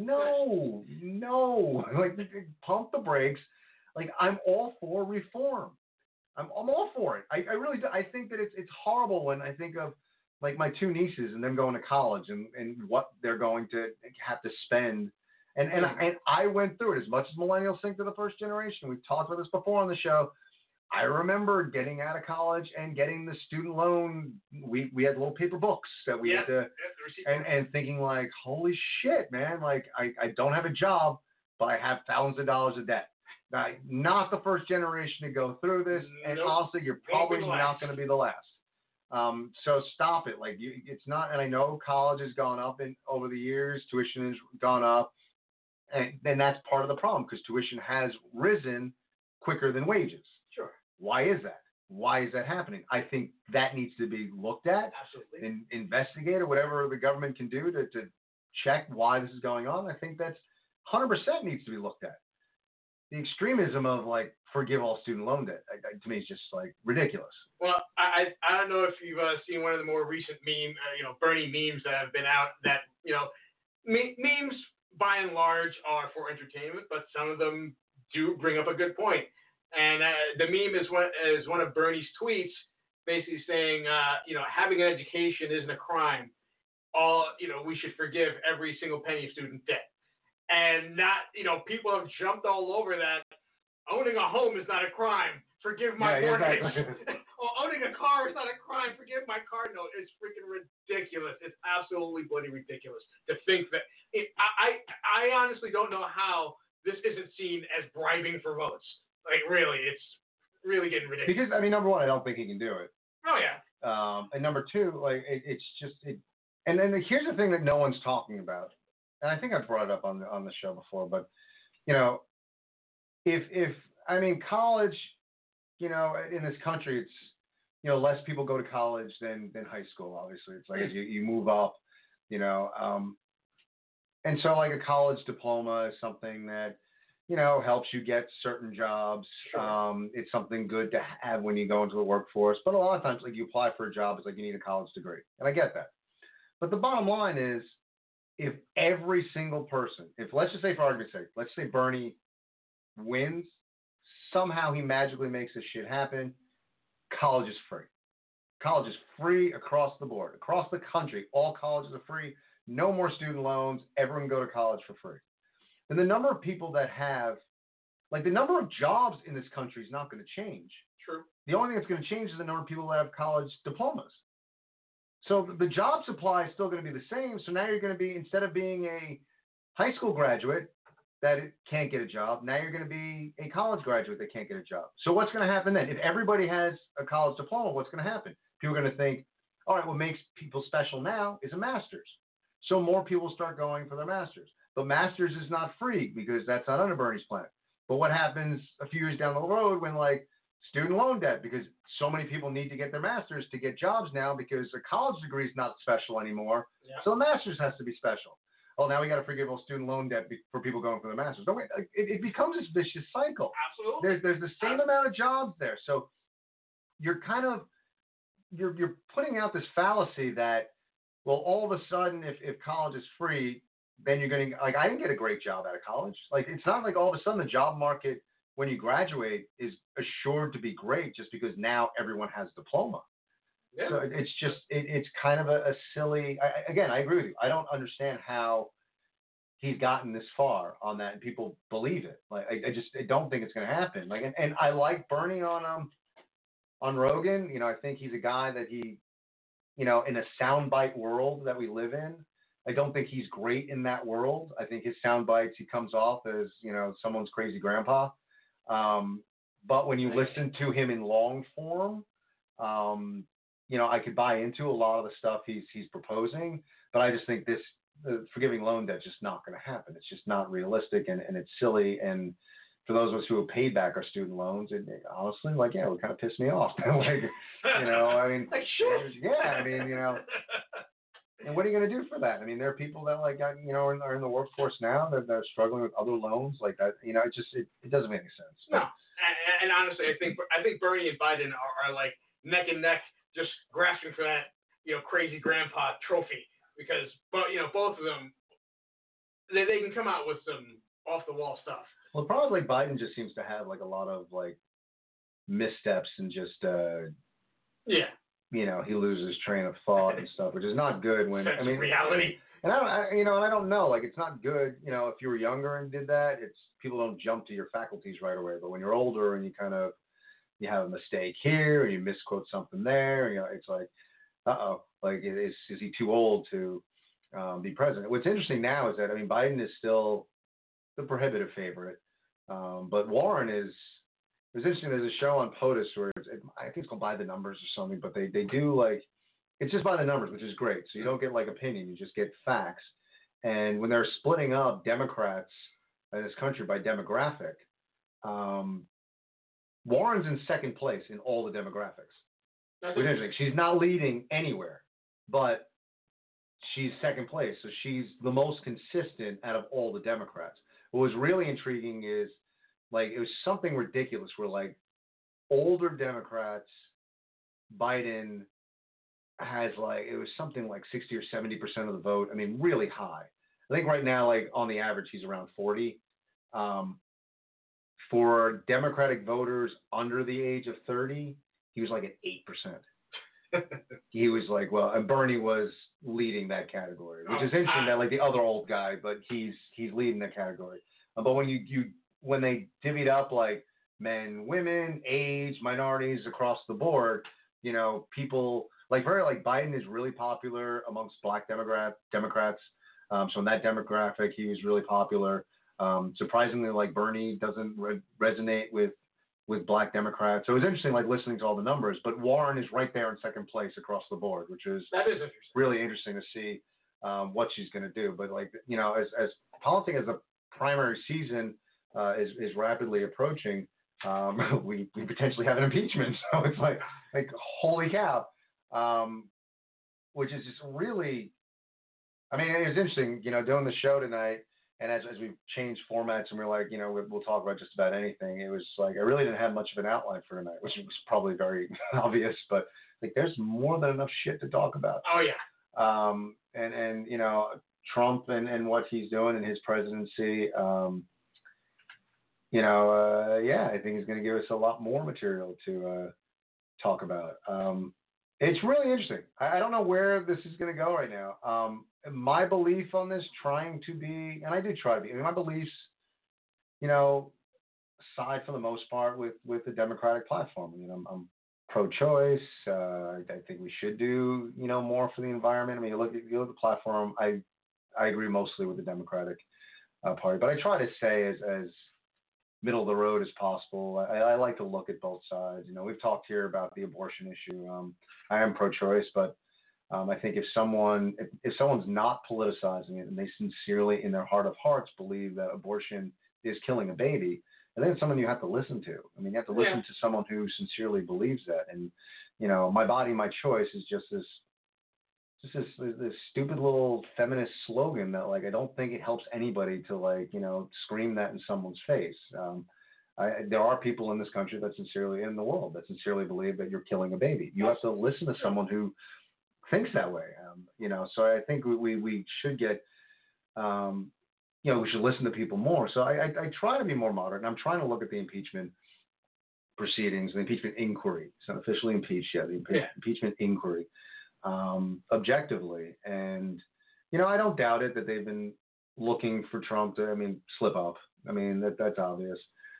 Like, pump the brakes. Like, I'm all for reform. I'm all for it. I really do. I think that it's horrible when I think of like my two nieces and them going to college and what they're going to have to spend. And I went through it as much as millennials think they're the first generation. We've talked about this before on the show. I remember getting out of college and getting the student loan. We had little paper books that we had to, and thinking like, holy shit, man! Like I don't have a job, but I have thousands of dollars of debt. Now, not the first generation to go through this, and also you're probably not going to be the last. So stop it. Like it's not. And I know college has gone up over the years. Tuition has gone up, and that's part of the problem because tuition has risen quicker than wages. Sure. Why is that? Why is that happening? I think that needs to be looked at, absolutely, and investigated, whatever the government can do to check why this is going on. I think that's 100% needs to be looked at. The extremism of like forgive all student loan debt to me is just like ridiculous. Well, I don't know if you've seen one of the more recent Bernie memes that have been out. That memes by and large are for entertainment, but some of them do bring up a good point. And the meme is one of Bernie's tweets, basically saying, having an education isn't a crime. We should forgive every single penny of student debt. And not, people have jumped all over that. Owning a home is not a crime. Forgive my mortgage. Exactly. Or owning a car is not a crime. Forgive my car note. It's freaking ridiculous. It's absolutely bloody ridiculous to think that. I honestly don't know how this isn't seen as bribing for votes. Like, really, it's really getting ridiculous. Because, number one, I don't think he can do it. Oh, yeah. And number two, like, it's just. And then here's the thing that no one's talking about. And I think I brought it up on the show before, but, if college, in this country, it's, less people go to college than high school, obviously. It's like as you move up, and so like a college diploma is something that, helps you get certain jobs. Sure. It's something good to have when you go into the workforce. But a lot of times, like you apply for a job, it's like you need a college degree. And I get that. But the bottom line is, if every single person, let's just say for argument's sake, let's say Bernie wins, somehow he magically makes this shit happen, college is free. College is free across the board, across the country. All colleges are free. No more student loans. Everyone can go to college for free. And the number of people that have, like the number of jobs in this country is not going to change. True. The only thing that's going to change is the number of people that have college diplomas. So the job supply is still going to be the same. So now you're going to be, instead of being a high school graduate that can't get a job, now you're going to be a college graduate that can't get a job. So what's going to happen then? If everybody has a college diploma, what's going to happen? People are going to think, all right, what makes people special now is a master's. So more people start going for their master's. But master's is not free because that's not under Bernie's plan. But what happens a few years down the road when like student loan debt, because so many people need to get their master's to get jobs now because a college degree is not special anymore. Yeah. So a master's has to be special. Oh, now we got to forgive all student loan debt for people going for the master's. No, it becomes this vicious cycle. Absolutely. There's the same amount of jobs there. So you're kind of, you're putting out this fallacy that, well, all of a sudden, if college is free, then you're going to, like, I didn't get a great job out of college. Like, it's not like all of a sudden the job market when you graduate is assured to be great just because now everyone has a diploma. Yeah. So it's just, it's kind of a silly, again, I agree with you. I don't understand how he's gotten this far on that and people believe it. Like, I don't think it's going to happen. Like, and I like Bernie on Rogan. I think he's a guy that he, in a soundbite world that we live in, I don't think he's great in that world. I think his sound bites, he comes off as, someone's crazy grandpa. But when you listen to him in long form, I could buy into a lot of the stuff he's proposing, but I just think forgiving loan debt just not going to happen. It's just not realistic, and it's silly. And for those of us who have paid back our student loans, it honestly, it would kind of piss me off. And what are you going to do for that? I mean, there are people that are in the workforce now that are struggling with other loans like that. It doesn't make any sense. No, and honestly, I think Bernie and Biden are like neck and neck, just grasping for that crazy grandpa trophy, because both of them they can come out with some off the wall stuff. Well, probably Biden just seems to have a lot of missteps and just he loses train of thought and stuff, which is not good when reality. And I don't know, it's not good, if you were younger and did that, people don't jump to your faculties right away. But when you're older and you have a mistake here and you misquote something there, it's like, is he too old to be president? What's interesting now is that, Biden is still the prohibitive favorite, but Warren is. It was interesting. There's a show on POTUS where I think it's called By the Numbers or something, but they do it's just by the numbers, which is great. So you don't get opinion, you just get facts. And when they're splitting up Democrats in this country by demographic, Warren's in second place in all the demographics. That's interesting. She's not leading anywhere, but she's second place. So she's the most consistent out of all the Democrats. What was really intriguing is it was something ridiculous where older Democrats, Biden has it was something 60 or 70% of the vote. Really high. I think right now, on the average, he's around 40. For Democratic voters under the age of 30, he was at 8%. He was and Bernie was leading that category, which is interesting that the other old guy, but he's leading that category. But when they divvied up men, women, age, minorities across the board, people Biden is really popular amongst Black Democrats. So in that demographic, he was really popular. Surprisingly, Bernie doesn't resonate with Black Democrats. So it was interesting, listening to all the numbers. But Warren is right there in second place across the board, which is really interesting to see what she's going to do. But as politics as a primary season is rapidly approaching, we potentially have an impeachment. So it's holy cow, which is just really, it was interesting, doing the show tonight. And as we changed formats and we're we'll talk about just about anything. It was I really didn't have much of an outline for tonight, which was probably very obvious, but there's more than enough shit to talk about. Oh yeah. And Trump and what he's doing in his presidency, I think he's going to give us a lot more material to talk about. It's really interesting. I don't know where this is going to go right now. My belief on this, trying to be, and I do try to be, my beliefs, side for the most part with the Democratic platform. I'm pro-choice. I think we should do, more for the environment. You look at the platform. I agree mostly with the Democratic Party, but I try to say as middle of the road as possible. I like to look at both sides. We've talked here about the abortion issue. I am pro-choice, but I think if someone's not politicizing it and they sincerely, in their heart of hearts, believe that abortion is killing a baby, I think it's someone you have to listen to. You have to listen to someone who sincerely believes that. And my body, my choice is just this stupid little feminist slogan that I don't think it helps anybody to scream that in someone's face. There are people in this country in the world that sincerely believe that you're killing a baby. You have to listen to someone who thinks that way. So I think we should get, we should listen to people more. So I try to be more moderate, and I'm trying to look at the impeachment proceedings, the impeachment inquiry. It's not officially impeached yet. The impeachment inquiry. Objectively, and I don't doubt it that they've been looking for Trump to slip up. That's obvious.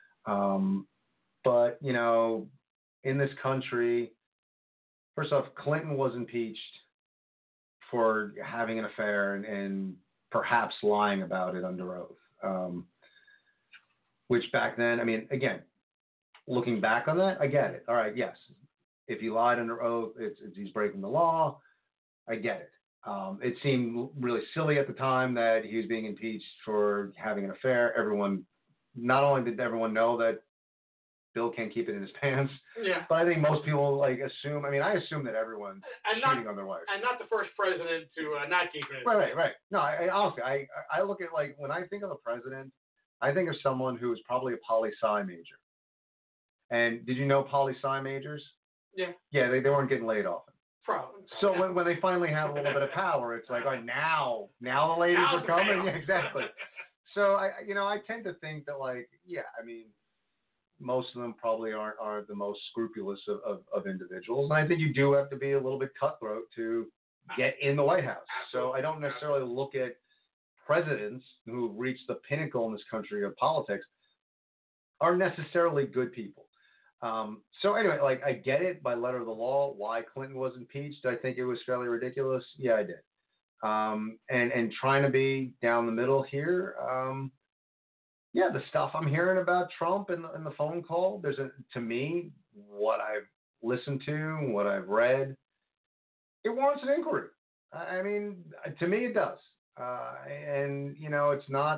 But in this country, first off, Clinton was impeached for having an affair and perhaps lying about it under oath. Which back then, I mean, again, looking back on that, I get it. All right, yes, if he lied under oath, it's he's breaking the law. I get it. It seemed really silly at the time that he was being impeached for having an affair. Not only did everyone know that Bill can't keep it in his pants, but I think most people assume. I mean, I assume that everyone's cheating on their wife. And not the first president to not keep it in his pants. Right. No, honestly, I look at when I think of a president, I think of someone who is probably a poli-sci major. And did you know poli-sci majors? Yeah. Yeah, they weren't getting laid often. Probably. So when they finally have a little bit of power, it's like, now the ladies are coming. Yeah, exactly. So I tend to think that I mean, most of them probably aren't the most scrupulous of individuals, and I think you do have to be a little bit cutthroat to get in the White House. So I don't necessarily look at presidents who have reached the pinnacle in this country of politics are necessarily good people. So anyway, I get it by letter of the law why Clinton was impeached. I think it was fairly ridiculous. Yeah, I did. And trying to be down the middle here. Yeah, the stuff I'm hearing about Trump and the phone call. To me, what I've listened to, what I've read, it warrants an inquiry. I mean, to me, it does. And it's not.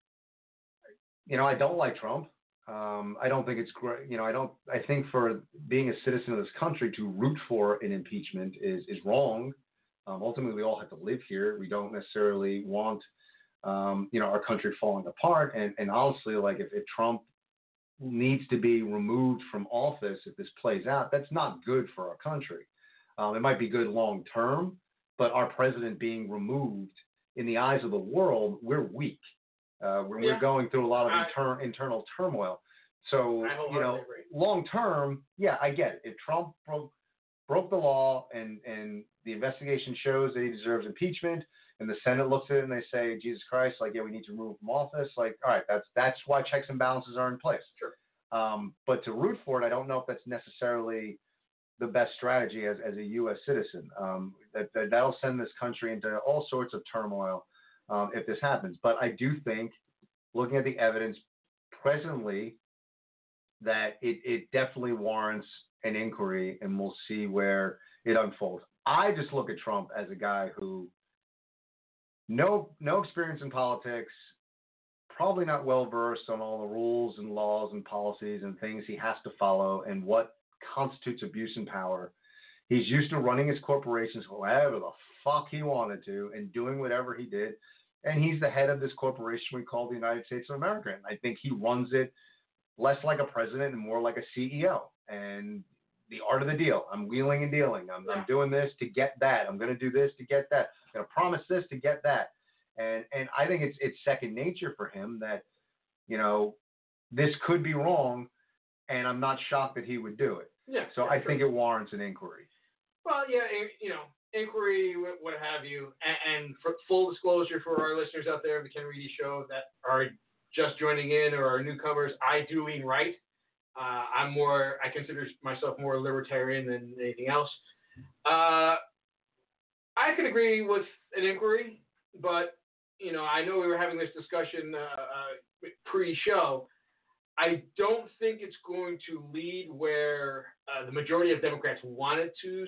I don't like Trump. I don't think it's great. I think for being a citizen of this country to root for an impeachment is wrong. Ultimately, we all have to live here. We don't necessarily want, our country falling apart. And honestly, if Trump needs to be removed from office, if this plays out, that's not good for our country. It might be good long term, but our president being removed in the eyes of the world, we're weak. We're going through a lot of internal turmoil. So, long term, yeah, I get it. If Trump broke the law and the investigation shows that he deserves impeachment and the Senate looks at it and they say, Jesus Christ, we need to remove him from office. All right, that's why checks and balances are in place. Sure. But to root for it, I don't know if that's necessarily the best strategy as a U.S. citizen. That'll send this country into all sorts of turmoil. If this happens. But I do think, looking at the evidence presently, that it definitely warrants an inquiry, and we'll see where it unfolds. I just look at Trump as a guy who no experience in politics, probably not well versed on all the rules and laws and policies and things he has to follow and what constitutes abuse in power. He's used to running his corporations however the fuck he wanted to and doing whatever he did. And he's the head of this corporation we call the United States of America. And I think he runs it less like a president and more like a CEO. And the art of the deal. I'm wheeling and dealing. I'm doing this to get that. I'm going to do this to get that. I'm going to promise this to get that. And I think it's second nature for him that, this could be wrong. And I'm not shocked that he would do it. Yeah. So I think it warrants an inquiry. Well, yeah, inquiry, what have you, and for full disclosure for our listeners out there of the Ken Reedy Show that are just joining in or are newcomers, I do lean right. I consider myself more libertarian than anything else. I can agree with an inquiry, but I know we were having this discussion pre-show. I don't think it's going to lead where the majority of Democrats want it to.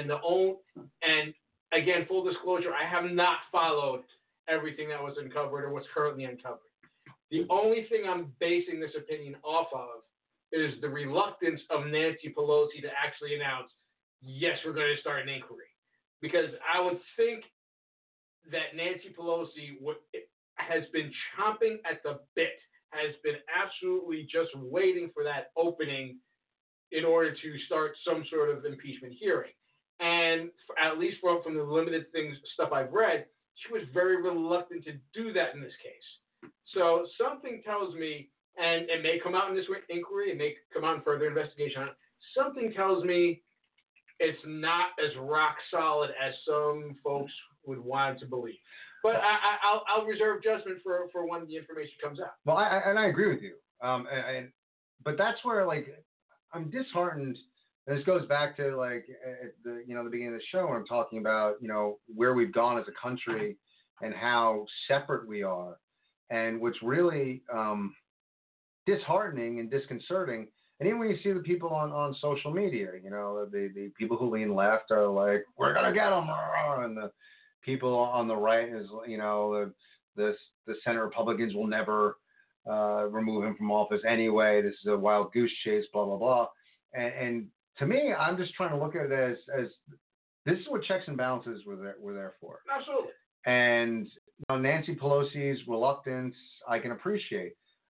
And again, full disclosure, I have not followed everything that was uncovered or what's currently uncovered. The only thing I'm basing this opinion off of is the reluctance of Nancy Pelosi to actually announce, yes, we're going to start an inquiry. Because I would think that Nancy Pelosi has been chomping at the bit, has been absolutely just waiting for that opening in order to start some sort of impeachment hearing. And at least from the limited stuff I've read, she was very reluctant to do that in this case. So something tells me, and it may come out in this inquiry, it may come out in further investigation on it, something tells me it's not as rock solid as some folks would want to believe. But I'll reserve judgment for when the information comes out. Well, I agree with you. But that's where I'm disheartened And this goes back to like at the the beginning of the show when I'm talking about where we've gone as a country and how separate we are, and what's really disheartening and disconcerting. And even when you see the people on social media, the people who lean left are like, we're going to get them. And the people on the right is, the Senate Republicans will never remove him from office anyway. This is a wild goose chase, blah, blah, blah. And to me, I'm just trying to look at it as this is what checks and balances were there for. Absolutely. And Nancy Pelosi's reluctance, I can appreciate.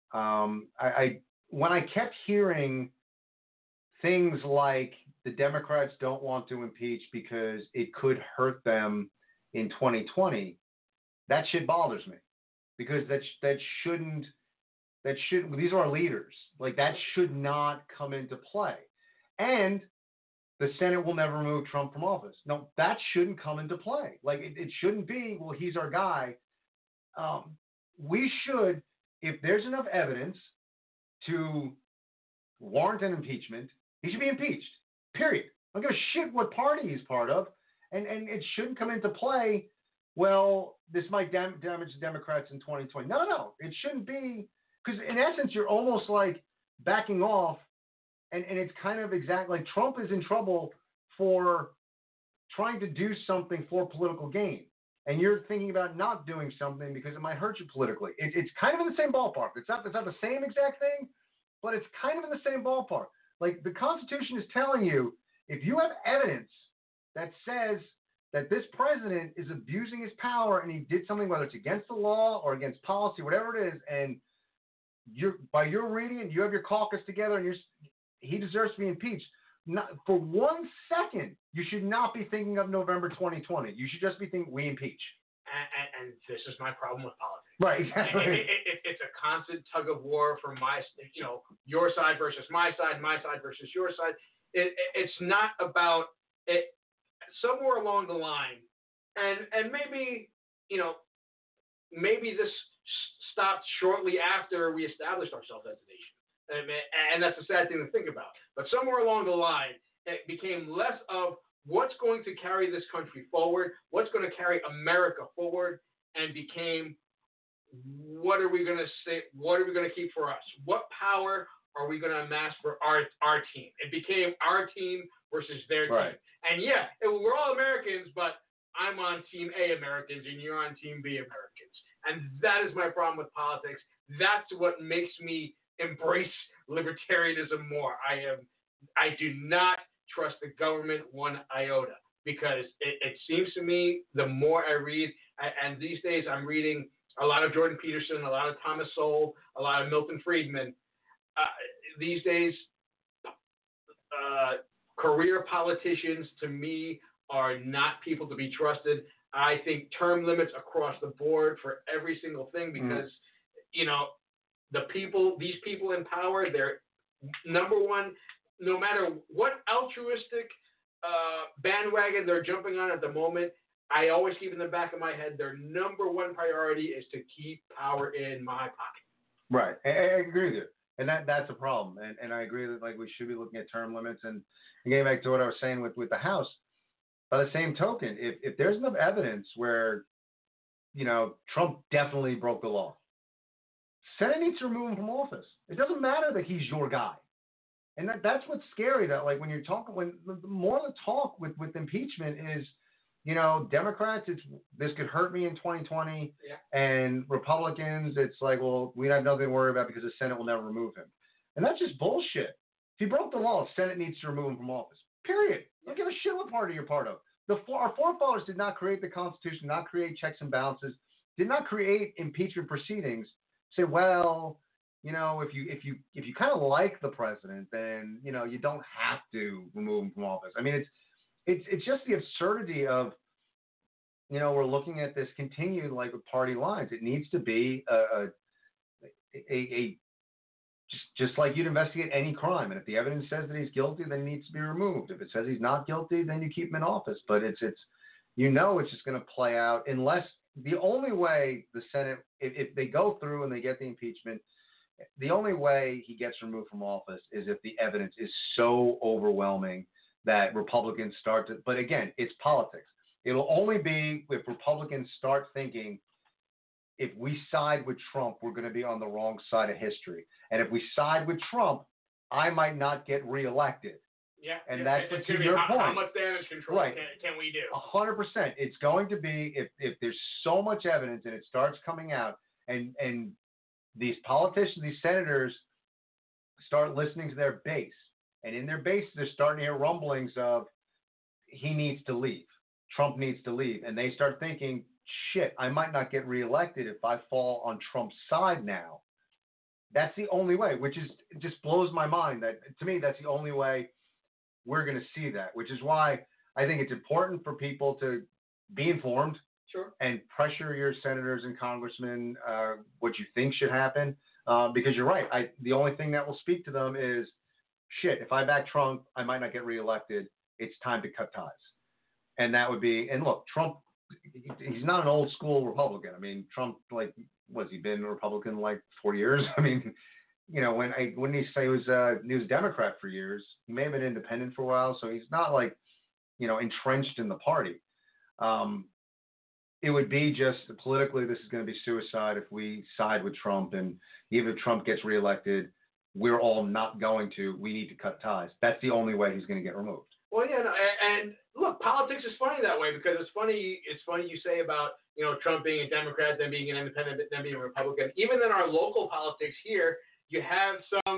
When I kept hearing things like the Democrats don't want to impeach because it could hurt them in 2020, that shit bothers me, because that shouldn't these are our leaders. Like, that should not come into play. And the Senate will never remove Trump from office. No, that shouldn't come into play. Like, it shouldn't be, well, he's our guy. We should, if there's enough evidence to warrant an impeachment, he should be impeached. Period. I don't give a shit what party he's part of, and it shouldn't come into play. Well, this might damage the Democrats in 2020. No, it shouldn't be, because in essence you're almost like backing off, and it's kind of exactly like Trump is in trouble for trying to do something for political gain. And you're thinking about not doing something because it might hurt you politically. It's kind of in the same ballpark. It's not the same exact thing, but it's kind of in the same ballpark. Like, the Constitution is telling you, if you have evidence that says that this president is abusing his power and he did something, whether it's against the law or against policy, whatever it is, and by your reading it, you have your caucus together and he deserves to be impeached. Not, for 1 second, you should not be thinking of November 2020. You should just be thinking, we impeach. And this is my problem with politics. Right, exactly. It's a constant tug of war from your side versus my side versus your side. It's not about it. Somewhere along the line, and maybe maybe this stopped shortly after we established ourselves as a nation. And that's a sad thing to think about. But somewhere along the line, it became less of what's going to carry this country forward, what's going to carry America forward, and became what are we going to say? What are we going to keep for us? What power are we going to amass for our team? It became our team versus their team. And yeah, we're all Americans, but I'm on Team A Americans and you're on Team B Americans. And that is my problem with politics. That's what makes me embrace libertarianism more. I do not trust the government one iota, because it seems to me, the more I read, and these days I'm reading a lot of Jordan Peterson, a lot of Thomas Sowell, a lot of Milton Friedman. These days, career politicians to me are not people to be trusted. I think term limits across the board for every single thing, because these people in power, they're number one, no matter what altruistic bandwagon they're jumping on at the moment. I always keep in the back of my head, their number one priority is to keep power in my pocket. Right. I agree with you. And that's a problem. And I agree that, like, we should be looking at term limits. And getting back to what I was saying with the House, by the same token, if there's enough evidence where, Trump definitely broke the law, Senate needs to remove him from office. It doesn't matter that he's your guy. And that's what's scary, that, like, when you're talking, when the more the talk with impeachment is, Democrats, this could hurt me in 2020, and Republicans, it's like, well, we have nothing to worry about because the Senate will never remove him. And that's just bullshit. If he broke the law, the Senate needs to remove him from office. Period. Don't give a shit what party you're part of. Our forefathers did not create the Constitution, did not create checks and balances, did not create impeachment proceedings. Say, well, if you kind of like the president, then you don't have to remove him from office. I mean, it's just the absurdity of, we're looking at this continued, like, with party lines. It needs to be just like you'd investigate any crime. And if the evidence says that he's guilty, then he needs to be removed. If it says he's not guilty, then you keep him in office. But it's just going to play out, unless the only way the Senate, if they go through and they get the impeachment, the only way he gets removed from office is if the evidence is so overwhelming that Republicans start to, but again, it's politics. It'll only be if Republicans start thinking, if we side with Trump, we're going to be on the wrong side of history. And if we side with Trump, I might not get reelected. Yeah, and that's it's to your point. How much damage control right. can we do? 100%. It's going to be if there's so much evidence and it starts coming out, and these politicians, these senators, start listening to their base, and in their base they're starting to hear rumblings of he needs to leave, Trump needs to leave, and they start thinking, shit, I might not get reelected if I fall on Trump's side now. That's the only way, which is it just blows my mind. That to me, that's the only way we're going to see that, which is why I think it's important for people to be informed. Sure. And pressure your senators and congressmen what you think should happen, because you're right. The only thing that will speak to them is, shit, if I back Trump, I might not get reelected. It's time to cut ties. And that would be, and look, Trump, he's not an old school Republican. I mean, Trump, like, what's he been a Republican like 4 years? I mean, you know, wouldn't he say he was a Democrat for years? He may have been independent for a while, so he's not like, you know, entrenched in the party. It would be just politically, this is going to be suicide if we side with Trump, and even if Trump gets reelected, we're all not going to. We need to cut ties. That's the only way he's going to get removed. Well, yeah, no, and look, politics is funny that way because it's funny. It's funny you say about, you know, Trump being a Democrat, then being an independent, then being a Republican. Even in our local politics here, you have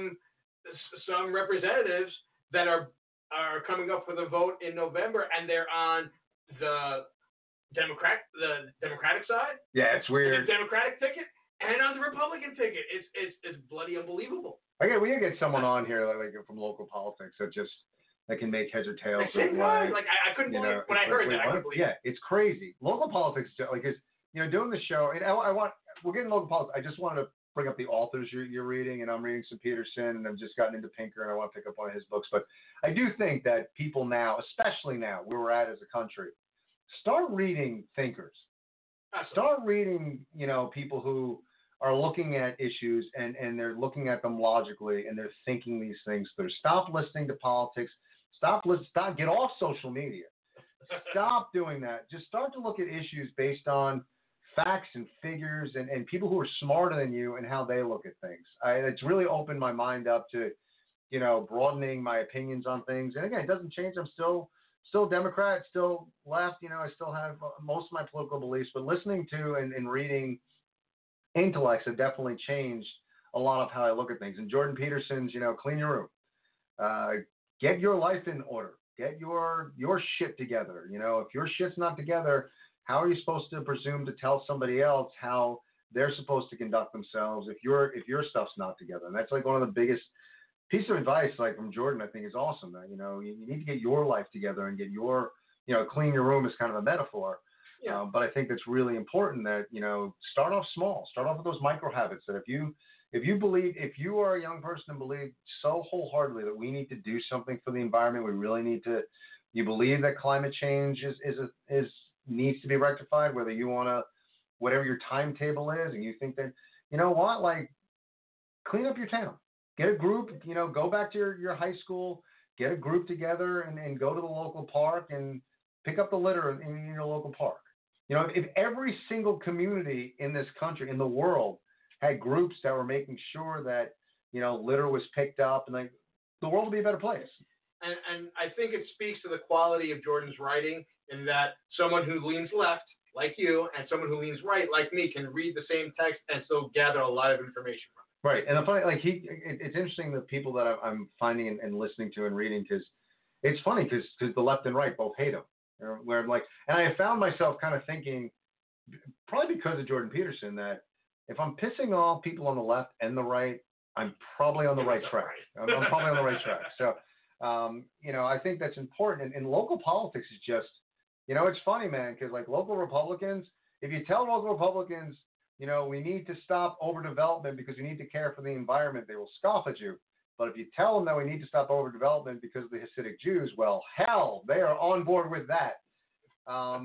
some representatives that are coming up for the vote in November, and they're on the Democratic side. Yeah, it's weird. The Democratic ticket and on the Republican ticket. It's bloody unbelievable. We gotta get someone on here like from local politics that can make heads or tails. I couldn't believe when I heard that. I couldn't believe. Yeah, it's crazy. Local politics, like, is, you know, doing the show. And we're getting local politics. I just wanted to bring up the authors you're reading, and I'm reading some Peterson, and I've just gotten into Pinker, and I want to pick up one of his books. But I do think that people now, especially now where we're at as a country, start reading thinkers. Absolutely. Start reading, you know, people who are looking at issues and they're looking at them logically, and they're thinking these things through. Stop listening to politics. Get off social media. Stop doing that. Just start to look at issues based on facts and figures and people who are smarter than you and how they look at things. It's really opened my mind up to, you know, broadening my opinions on things. And again, it doesn't change. I'm still Democrat, still left. You know, I still have most of my political beliefs, but listening to and reading intellects have definitely changed a lot of how I look at things. And Jordan Peterson's, you know, clean your room. Get your life in order. Get your shit together. You know, if your shit's not together, how are you supposed to presume to tell somebody else how they're supposed to conduct themselves if your stuff's not together? And that's like one of the biggest piece of advice, like from Jordan, I think is awesome. That, you know, you need to get your life together and get your, you know, clean your room is kind of a metaphor. Yeah. But I think that's really important that, you know, start off small. Start off with those micro habits that if you are a young person and believe so wholeheartedly that we need to do something for the environment, we really need to, you believe that climate change needs to be rectified, whether you want to, whatever your timetable is, and you think that, you know what, like, clean up your town. Get a group, you know, go back to your high school, get a group together and go to the local park and pick up the litter in your local park. You know, if every single community in this country, in the world, had groups that were making sure that, you know, litter was picked up, and like, the world would be a better place. And I think it speaks to the quality of Jordan's writing in that someone who leans left, like you, and someone who leans right, like me, can read the same text and still gather a lot of information from it. Right. And the funny, like, it's interesting the people that I'm finding and listening to and reading, because it's funny because the left and right both hate him. Where I'm like, and I found myself kind of thinking, probably because of Jordan Peterson, that if I'm pissing off people on the left and the right, I'm probably on the right track. I'm probably on the right track. So, you know, I think that's important. And local politics is just, you know, it's funny, man, because like local Republicans, if you tell local Republicans, you know, we need to stop overdevelopment because we need to care for the environment, they will scoff at you. But if you tell them that we need to stop overdevelopment because of the Hasidic Jews, well, hell, they are on board with that.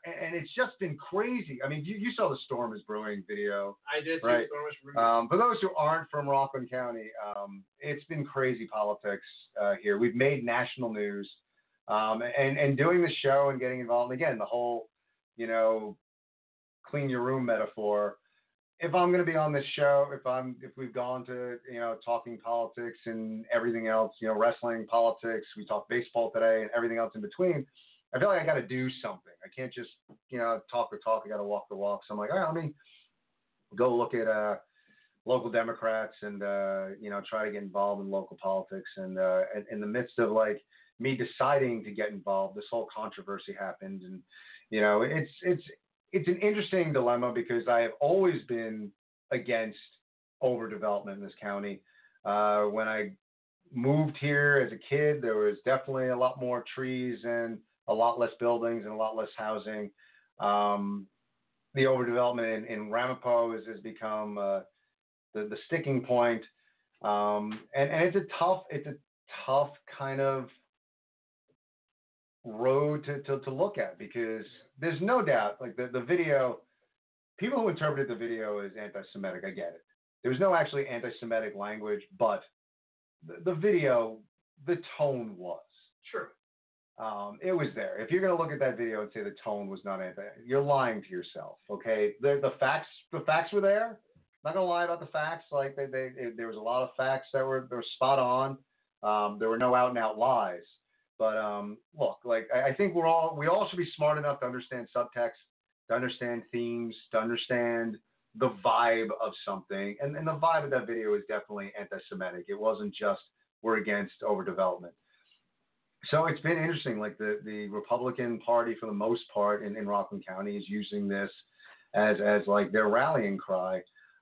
and it's just been crazy. I mean, you saw the Storm is Brewing video. I did see right? the Storm is Brewing. For those who aren't from Rockland County, it's been crazy politics here. We've made national news, and doing the show and getting involved. And again, the whole, clean your room metaphor. If I'm going to be on this show, if we've gone to, talking politics and everything else, wrestling, politics, we talk baseball today and everything else in between, I feel like I got to do something. I can't just, talk the talk. I got to walk the walk. So I'm like, all right, let me go look at local Democrats and, try to get involved in local politics. And in the midst of like me deciding to get involved, this whole controversy happened. And, it's an interesting dilemma because I have always been against overdevelopment in this county. When I moved here as a kid, there was definitely a lot more trees and a lot less buildings and a lot less housing. The overdevelopment in Ramapo has become the sticking point. And it's a tough kind of road to look at because there's no doubt, like the video, people who interpreted the video as anti-Semitic, I get it. There was no actually anti-Semitic language, but the video, the tone was. Sure. It was there. If you're going to look at that video and say the tone was not you're lying to yourself. Okay, the facts were there. I'm not going to lie about the facts. Like there was a lot of facts that were spot on. There were no out and out lies. But look, like I think we all should be smart enough to understand subtext, to understand themes, to understand the vibe of something. And the vibe of that video is definitely anti-Semitic. It wasn't just we're against overdevelopment. So it's been interesting. Like the Republican Party, for the most part, in Rockland County, is using this as like their rallying cry.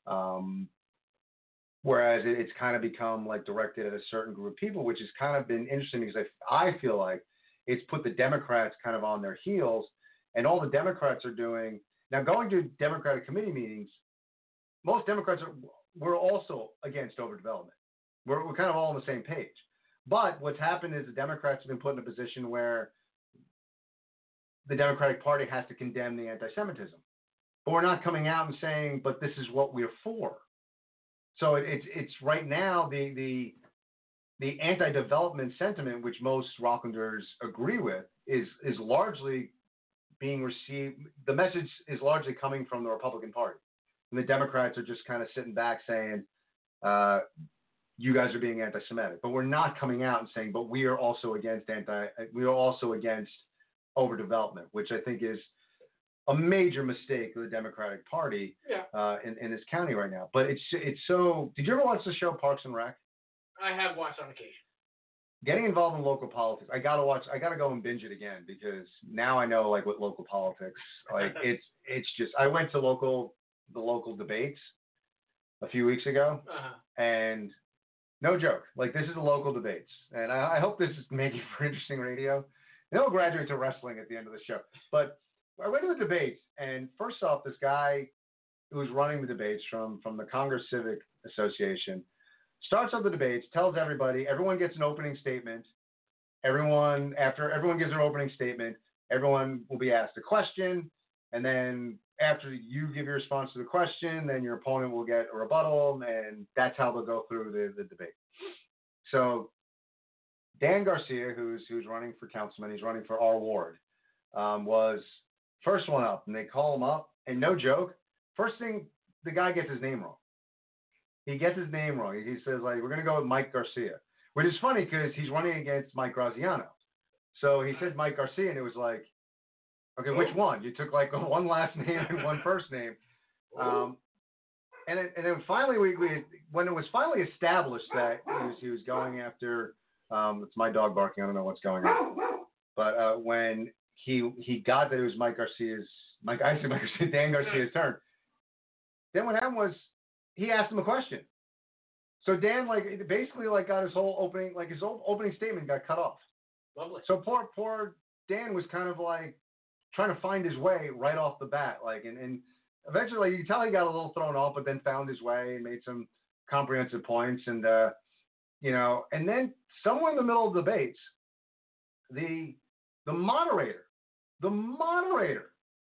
Whereas it's kind of become like directed at a certain group of people, which has kind of been interesting because I feel like it's put the Democrats kind of on their heels, and all the Democrats are doing now going to Democratic committee meetings. Most Democrats we're also against overdevelopment. We're kind of all on the same page. But what's happened is the Democrats have been put in a position where the Democratic Party has to condemn the anti-Semitism, but we're not coming out and saying, but this is what we're for. So it's right now the anti-development sentiment, which most Rocklanders agree with, is largely being received. The message is largely coming from the Republican Party, and the Democrats are just kind of sitting back saying, "You guys are being anti-Semitic," but we're not coming out and saying, "But we are also against overdevelopment," which I think is a major mistake of the Democratic Party in this county right now. But it's so. Did you ever watch the show Parks and Rec? I have watched on occasion. Getting involved in local politics, I gotta go and binge it again because now I know like what local politics like. It's just I went to the local debates a few weeks ago, and no joke, like this is the local debates, and I hope this is making for interesting radio. And I'll graduate to wrestling at the end of the show, but. I went to the debates, and first off, this guy who was running the debates from the Congress Civic Association starts up the debates, tells everybody, everyone gets an opening statement. After everyone gives their opening statement, everyone will be asked a question, and then after you give your response to the question, then your opponent will get a rebuttal, and that's how they'll go through the debate. So Dan Garcia, who's running for councilman, he's running for our ward, was first one up, and they call him up, and no joke, first thing, the guy gets his name wrong. He gets his name wrong. He says, like, we're going to go with Mike Garcia, which is funny because he's running against Mike Graziano. So he said Mike Garcia, and it was like, okay, which one? You took like one last name and one first name. And then finally, when it was finally established that he was going after, it's my dog barking, I don't know what's going on. But when he got that it was Dan Garcia's turn. Then what happened was he asked him a question. So Dan basically got his whole opening statement got cut off. Lovely. So poor Dan was kind of like trying to find his way right off the bat, and eventually you can tell he got a little thrown off, but then found his way and made some comprehensive points, and and then somewhere in the middle of the debates, the moderator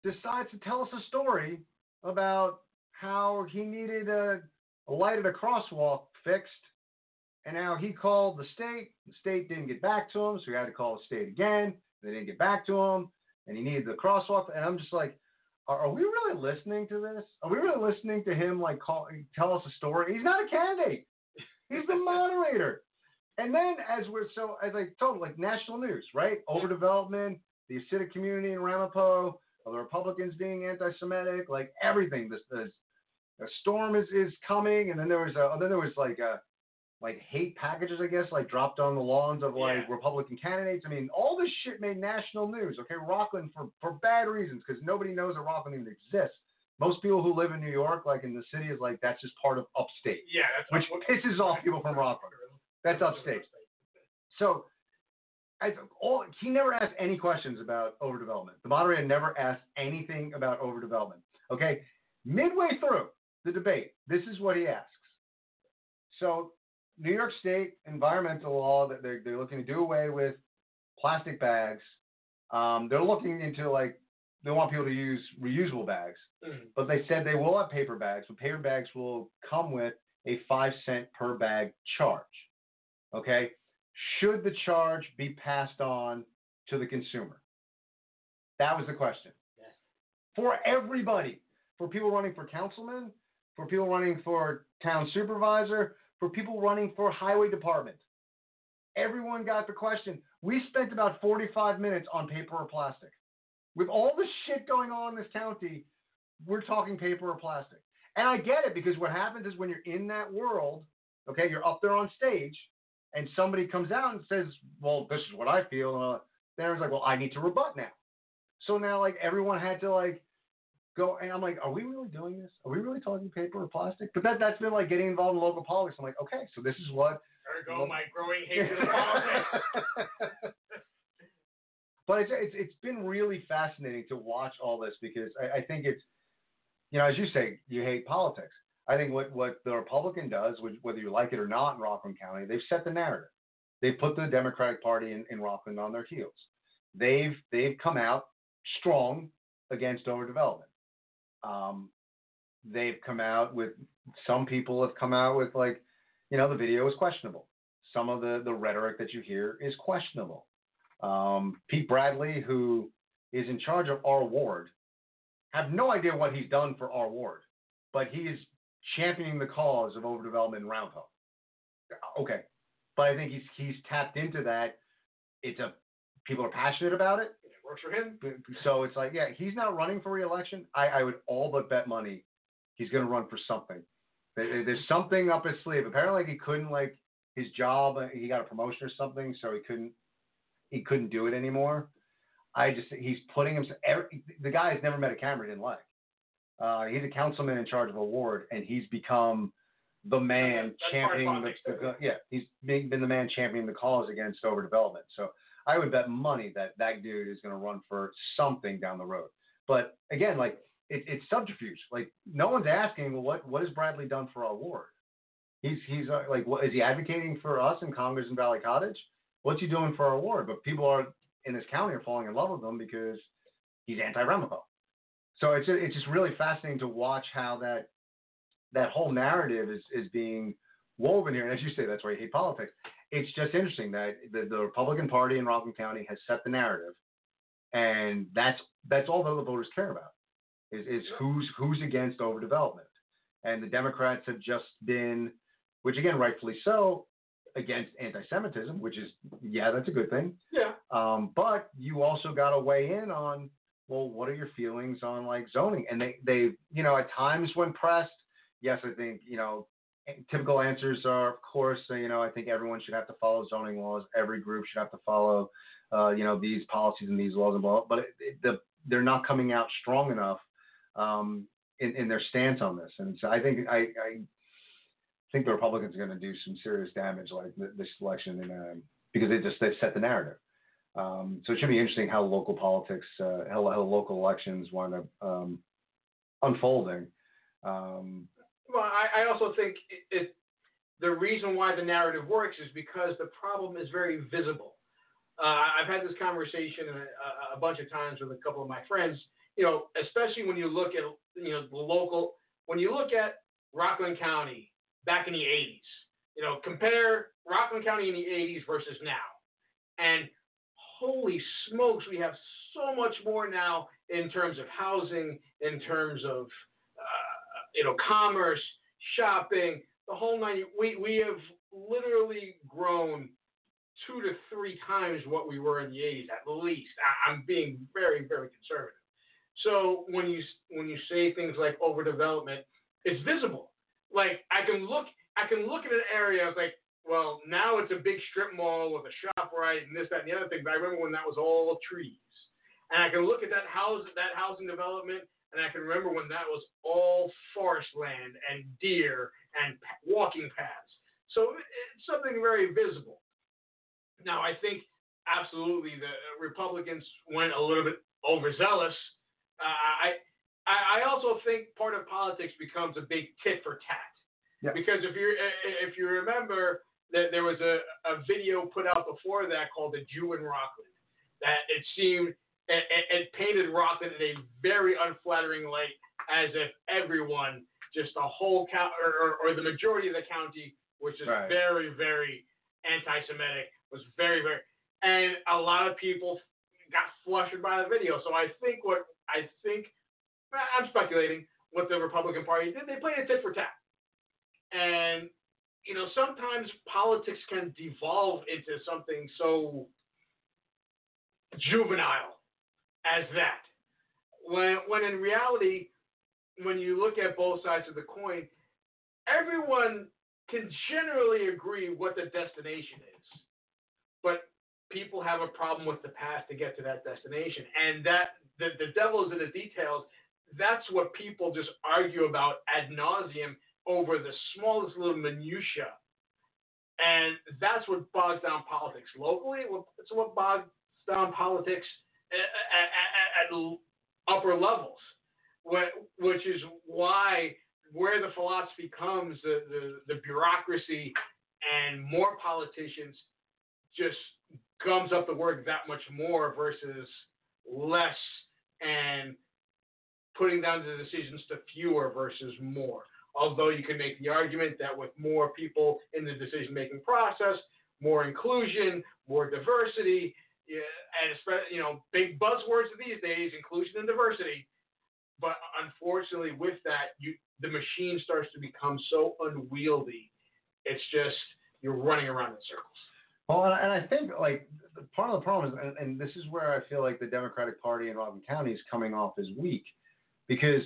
decides to tell us a story about how he needed a light at a crosswalk fixed, and how he called the state didn't get back to him, so he had to call the state again. They didn't get back to him, and he needed the crosswalk. And I'm just like, are we really listening to this? Are we really listening to him like tell us a story? He's not a candidate. He's the moderator. And then as I told, like national news, right? Overdevelopment, the Hasidic community in Ramapo, the Republicans being anti-Semitic, like everything. The storm is coming, and then there was like hate packages, I guess, like dropped on the lawns of like Republican candidates. I mean, all this shit made national news. Okay, Rockland for bad reasons, because nobody knows that Rockland even exists. Most people who live in New York, like in the city, is like that's just part of upstate. Yeah, which pisses off people from Rockland. That's upstate. So, he never asked any questions about overdevelopment. The moderator never asked anything about overdevelopment. Okay, midway through the debate, this is what he asks. So, New York State environmental law that they're looking to do away with plastic bags. They're looking into they want people to use reusable bags, but they said they will have paper bags, but paper bags will come with a 5-cent per bag charge. Okay, should the charge be passed on to the consumer? That was the question. Yes. For everybody, for people running for councilman, for people running for town supervisor, for people running for highway department. Everyone got the question. We spent about 45 minutes on paper or plastic. With all the shit going on in this county, we're talking paper or plastic. And I get it, because what happens is when you're in that world, okay, you're up there on stage, and somebody comes out and says, well, this is what I feel. Then it's like, well, I need to rebut now. So now, like, everyone had to, go, and I'm like, are we really doing this? Are we really talking paper or plastic? But that's been like getting involved in local politics. I'm like, okay, so this is what. There go my growing hatred of politics. But it's been really fascinating to watch all this, because I think it's, as you say, you hate politics. I think what the Republican does, whether you like it or not in Rockland County, they've set the narrative. They've put the Democratic Party in Rockland on their heels. They've come out strong against overdevelopment. They've come out with, some people have come out with the video is questionable. Some of the rhetoric that you hear is questionable. Pete Bradley, who is in charge of our ward, have no idea what he's done for our ward, but he is championing the cause of overdevelopment in Round Hill. Okay. But I think he's tapped into that. People are passionate about it. It works for him. So it's like, yeah, he's not running for re-election. I would all but bet money he's going to run for something. There's something up his sleeve. Apparently he couldn't, his job, he got a promotion or something, so he couldn't do it anymore. He's putting himself, the guy has never met a camera he didn't like. He's a councilman in charge of a ward, and he's become the man championing he's been the man championing the cause against overdevelopment. So I would bet money that dude is going to run for something down the road. But again, it's subterfuge. No one's asking, well, what has Bradley done for our ward? He's what is he advocating for us in Congress and Valley Cottage? What's he doing for our ward? But people in this county are falling in love with him because he's anti-Ramapo. So it's just really fascinating to watch how that whole narrative is being woven here. And as you say, that's why you hate politics. It's just interesting that the Republican Party in Rockland County has set the narrative, and that's all the voters care about is who's against overdevelopment. And the Democrats have just been, which again, rightfully so, against anti-Semitism, which is, that's a good thing. Yeah. But you also got to weigh in on, well, what are your feelings on zoning? And they at times when pressed, yes, I think, typical answers are, of course, I think everyone should have to follow zoning laws. Every group should have to follow, these policies and these laws and blah. But they're not coming out strong enough in their stance on this. And so I think the Republicans are going to do some serious damage this election, because they've set the narrative. So it should be interesting how local politics, how local elections wind up unfolding. Well, I also think the reason why the narrative works is because the problem is very visible. I've had this conversation a bunch of times with a couple of my friends. You know, especially when you look at the local. When you look at Rockland County back in the 80s, compare Rockland County in the 80s versus now, and holy smokes, we have so much more now in terms of housing, in terms of commerce, shopping, the whole nine. We have literally grown 2 to 3 times what we were in the 80s, at least. I'm being very, very conservative. So when you say things like overdevelopment, it's visible. Like I can look at an area like, well, now it's a big strip mall with a ShopRite and this, that, and the other thing. But I remember when that was all trees. And I can look at that housing development, and I can remember when that was all forest land and deer and walking paths. So it's something very visible. Now, I think absolutely the Republicans went a little bit overzealous. I also think part of politics becomes a big tit for tat. Yeah. Because if you remember, that there was a video put out before that called "The Jew in Rockland," that it seemed it painted Rockland in a very unflattering light, as if everyone, just the whole county or the majority of the county, which is right, very, very anti-Semitic, was very, very, and a lot of people got flustered by the video. So I think I'm speculating what the Republican Party did. They played a tit for tat, and sometimes politics can devolve into something so juvenile as that. When in reality, when you look at both sides of the coin, everyone can generally agree what the destination is, but people have a problem with the path to get to that destination, and that the devil is in the details. That's what people just argue about ad nauseum over the smallest little minutia, and that's what bogs down politics locally. It's what bogs down politics at upper levels, which is why where the philosophy comes, the bureaucracy and more politicians just gums up the work that much more versus less, and putting down the decisions to fewer versus more. Although you can make the argument that with more people in the decision-making process, more inclusion, more diversity, and big buzzwords these days, inclusion and diversity. But unfortunately, with that, the machine starts to become so unwieldy. It's just you're running around in circles. Well, and I think like part of the problem is, and this is where I feel like the Democratic Party in Rockland County is coming off as weak, because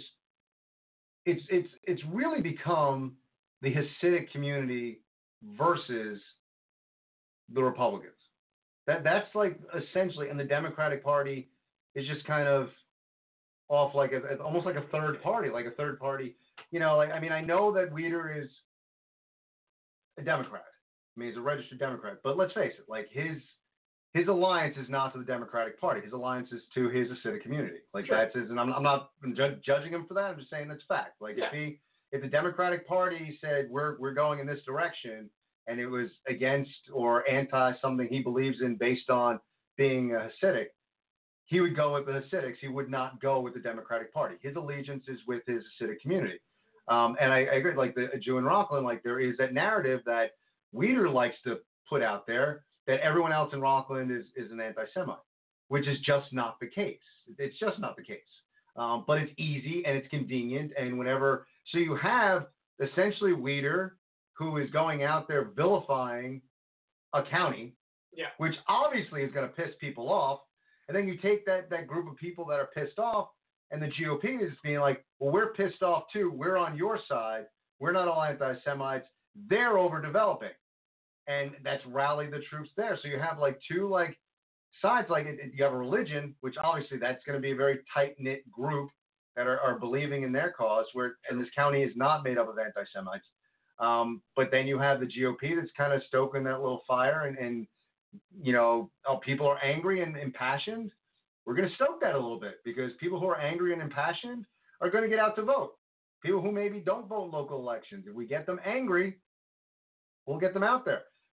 it's really become the Hasidic community versus the Republicans. That's like essentially, and the Democratic Party is just kind of off like almost like a third party, I know that Weider is a Democrat. I mean, he's a registered Democrat, but let's face it, like his alliance is not to the Democratic Party. His alliance is to his Hasidic community. Like sure. That's his, and I'm not judging him for that. I'm just saying that's fact. Like if the Democratic Party said we're going in this direction, and it was against or anti something he believes in based on being a Hasidic, he would go with the Hasidics. He would not go with the Democratic Party. His allegiance is with his Hasidic community. And I agree, like a Jew in Rockland, like there is that narrative that Weider likes to put out there that everyone else in Rockland is an anti-Semite, which is just not the case. It's just not the case. But it's easy and it's convenient. And so you have essentially Weider, who is going out there vilifying a county, which obviously is going to piss people off. And then you take that group of people that are pissed off, and the GOP is being like, well, we're pissed off too. We're on your side. We're not all anti-Semites. They're overdeveloping. And that's rallied the troops there. So you have like two like sides. Like you have a religion, which obviously that's going to be a very tight-knit group that are believing in their cause, and this county is not made up of anti-Semites. But then you have the GOP that's kind of stoking that little fire, and people are angry and impassioned. We're going to stoke that a little bit, because people who are angry and impassioned are going to get out to vote. People who maybe don't vote in local elections, if we get them angry, we'll get them out there.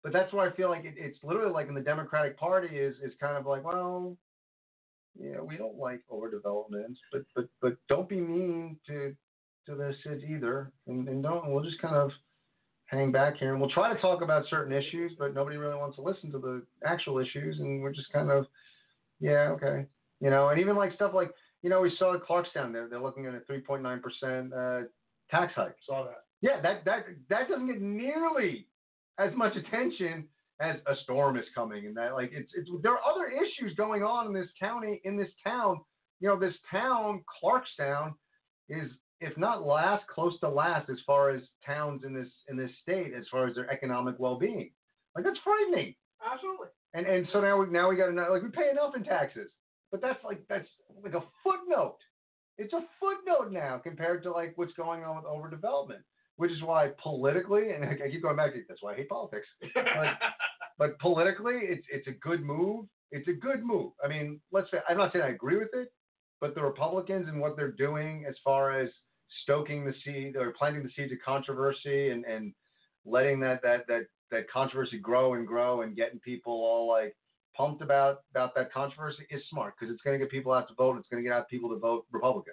but that's where I feel like it's literally like in the Democratic Party is kind of like, well, yeah, we don't like overdevelopment, but don't be mean to the cities either, and we'll just kind of hang back here and we'll try to talk about certain issues, but nobody really wants to listen to the actual issues, and we're just kind of, yeah, okay, and even like stuff like, we saw Clarkstown there, they're looking at a 3.9% tax hike. Saw that. Yeah, that doesn't get nearly as much attention as a storm is coming, and that like it's there are other issues going on in this county, in this town. This town, Clarkstown, is, if not last, close to last as far as towns in this state as far as their economic well-being. Like, that's frightening. Absolutely. And so now we got to, like, we pay enough in taxes, but that's like a footnote. It's a footnote now compared to like what's going on with overdevelopment, which is why politically, and I keep going back to it, that's why I hate politics. But politically, it's a good move. It's a good move. I mean, let's say, I'm not saying I agree with it, but the Republicans and what they're doing as far as stoking the seed or planting the seeds of controversy and letting that controversy grow and getting people all like pumped about that controversy is smart, because it's going to get people out to vote. It's going to get out people to vote Republican.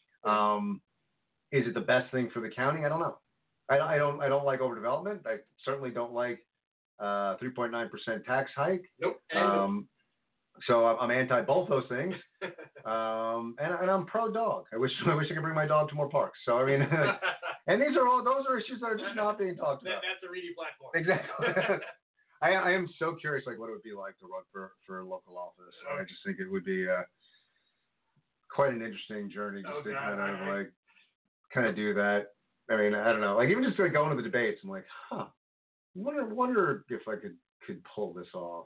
Is it the best thing for the county? I don't know. I don't like overdevelopment. I certainly don't like 3.9% tax hike. Nope. So I'm anti both those things. And I'm pro dog. I wish I could bring my dog to more parks. So I mean, and those are issues that are just not being talked about. That's a Reedy platform. Exactly. I am so curious, like, what it would be like to run for local office. I just think it would be quite an interesting journey just to kind of do that. I mean, I don't know. Like, even just like going to the debates, I'm like, wonder if I could pull this off.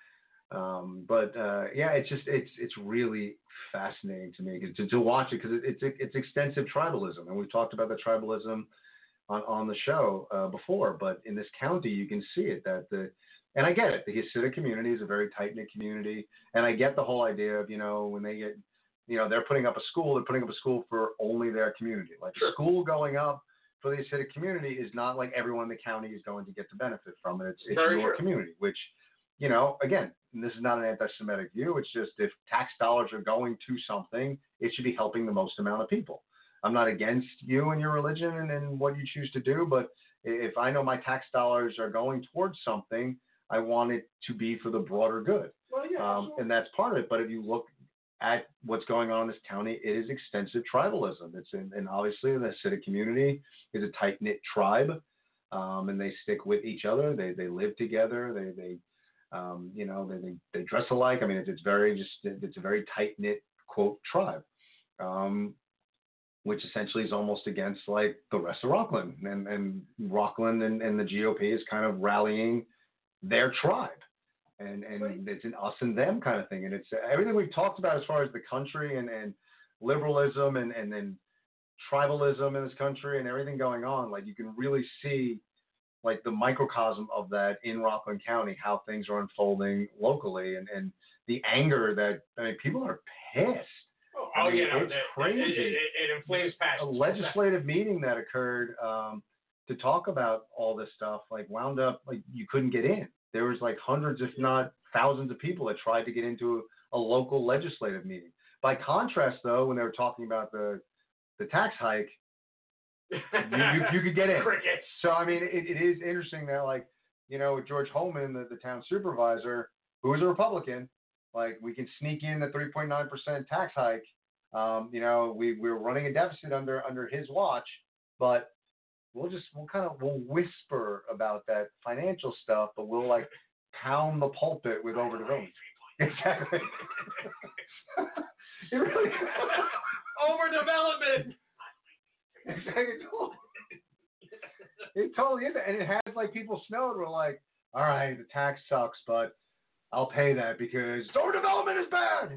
Yeah, it's really fascinating to me to watch it, because it's extensive tribalism, and we've talked about the tribalism on the show before. But in this county, you can see it and I get it. The Hasidic community is a very tight knit community, and I get the whole idea of when they get they're putting up a school, they're putting up a school for only their community. Like, sure. A school going up for the Hasidic community is not like everyone in the county is going to get to benefit from it. It's your true. Community, which, again, this is not an anti-Semitic view. It's just, if tax dollars are going to something, it should be helping the most amount of people. I'm not against you and your religion and what you choose to do, but if I know my tax dollars are going towards something, I want it to be for the broader good. Well, yeah, and that's part of it. But if you look at what's going on in this county, it is extensive tribalism. And obviously the Hasidic community is a tight-knit tribe, and they stick with each other. They live together. They dress alike. I mean, it's a very tight-knit, quote, tribe, which essentially is almost against like the rest of Rockland, and Rockland and the GOP is kind of rallying their tribe, and it's an us and them kind of thing. And it's everything we've talked about as far as the country and liberalism and then tribalism in this country and everything going on. Like, you can really see like the microcosm of that in Rockland County, how things are unfolding locally, and the anger that, people are pissed. It's crazy. It inflames passion. A legislative meeting that occurred to talk about all this stuff, like, wound up like you couldn't get in. There was like hundreds, if not thousands, of people that tried to get into a local legislative meeting. By contrast, though, when they were talking about the tax hike, you could get in. Crickets. So I mean, it is interesting that, like, with George Holman, the town supervisor, who is a Republican, like, we can sneak in the 3.9% tax hike. We're running a deficit under his watch, but we'll whisper about that financial stuff, but we'll like pound the pulpit with overdevelopment. Exactly. It really overdevelopment. Exactly. It totally is, and it has like people snowed. We're like, all right, the tax sucks, but I'll pay that because overdevelopment is bad.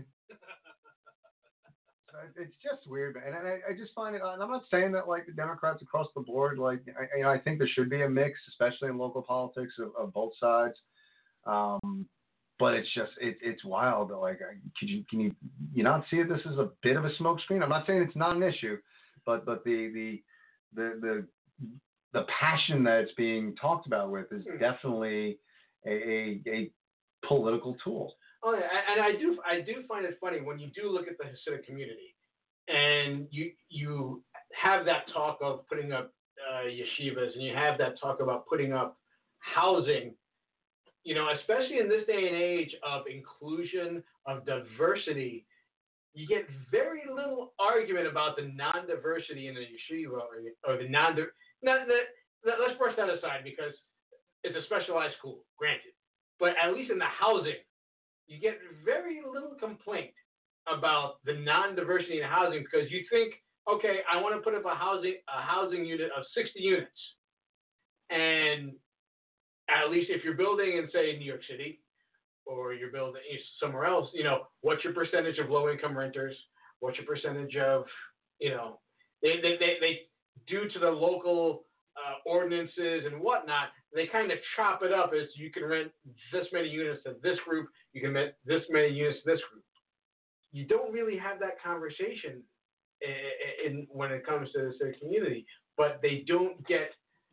It's just weird, and I just find it. And I'm not saying that like the Democrats across the board, like I think there should be a mix, especially in local politics of both sides. But it's just it's wild. Like, can you not see it? This is a bit of a smokescreen. I'm not saying it's not an issue, but the passion that it's being talked about with is definitely a political tool. Oh yeah, and I do find it funny when you do look at the Hasidic community, and you have that talk of putting up yeshivas, and you have that talk about putting up housing. You know, especially in this day and age of inclusion, of diversity, you get very little argument about the non-diversity in the yeshiva or the let's brush that aside because it's a specialized school, granted. But at least in the housing, you get very little complaint about the non-diversity in housing because you think, okay, I want to put up a housing unit of 60 units. And at least if you're building in, say, New York City, or you're building somewhere else, you know, what's your percentage of low-income renters? What's your percentage of, you know, they due to the local ordinances and whatnot, they kind of chop it up as you can rent this many units to this group, you can rent this many units to this group. You don't really have that conversation when it comes to the community, but they don't get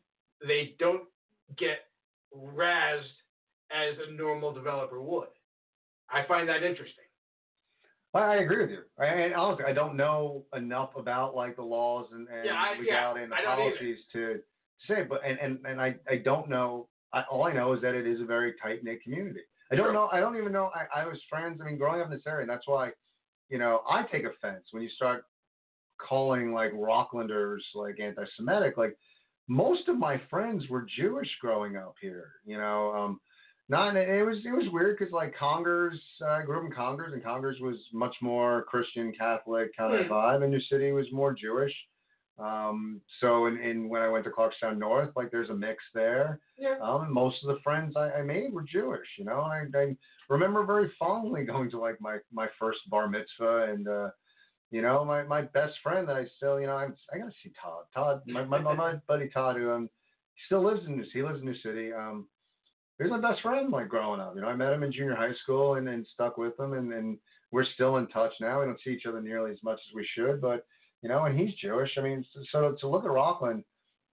razzed as a normal developer would. I find that interesting. I agree with you. And honestly, I don't know enough about like the laws and legality and the policies to say, but and I don't know. All I know is that it is a very tight knit community. I don't know. I don't even know. I was friends. I mean, growing up in this area, and that's why, you know, I take offense when you start calling like Rocklanders like anti-Semitic. Like most of my friends were Jewish growing up here. You know, it was weird because like Congers, I grew up in Congers, and Congers was much more Christian Catholic kind of vibe, and New City was more Jewish. So when I went to Clarkstown North, like there's a mix there. Yeah. Most of the friends I made were Jewish, you know, and I remember very fondly going to like my first bar mitzvah, and you know, my best friend that I still, you know, I gotta see Todd. Todd, my buddy Todd, who still lives in New City. He was my best friend like growing up. You know, I met him in junior high school and stuck with him, and we're still in touch now. We don't see each other nearly as much as we should, but you know, and he's Jewish. I mean, so to look at Rockland,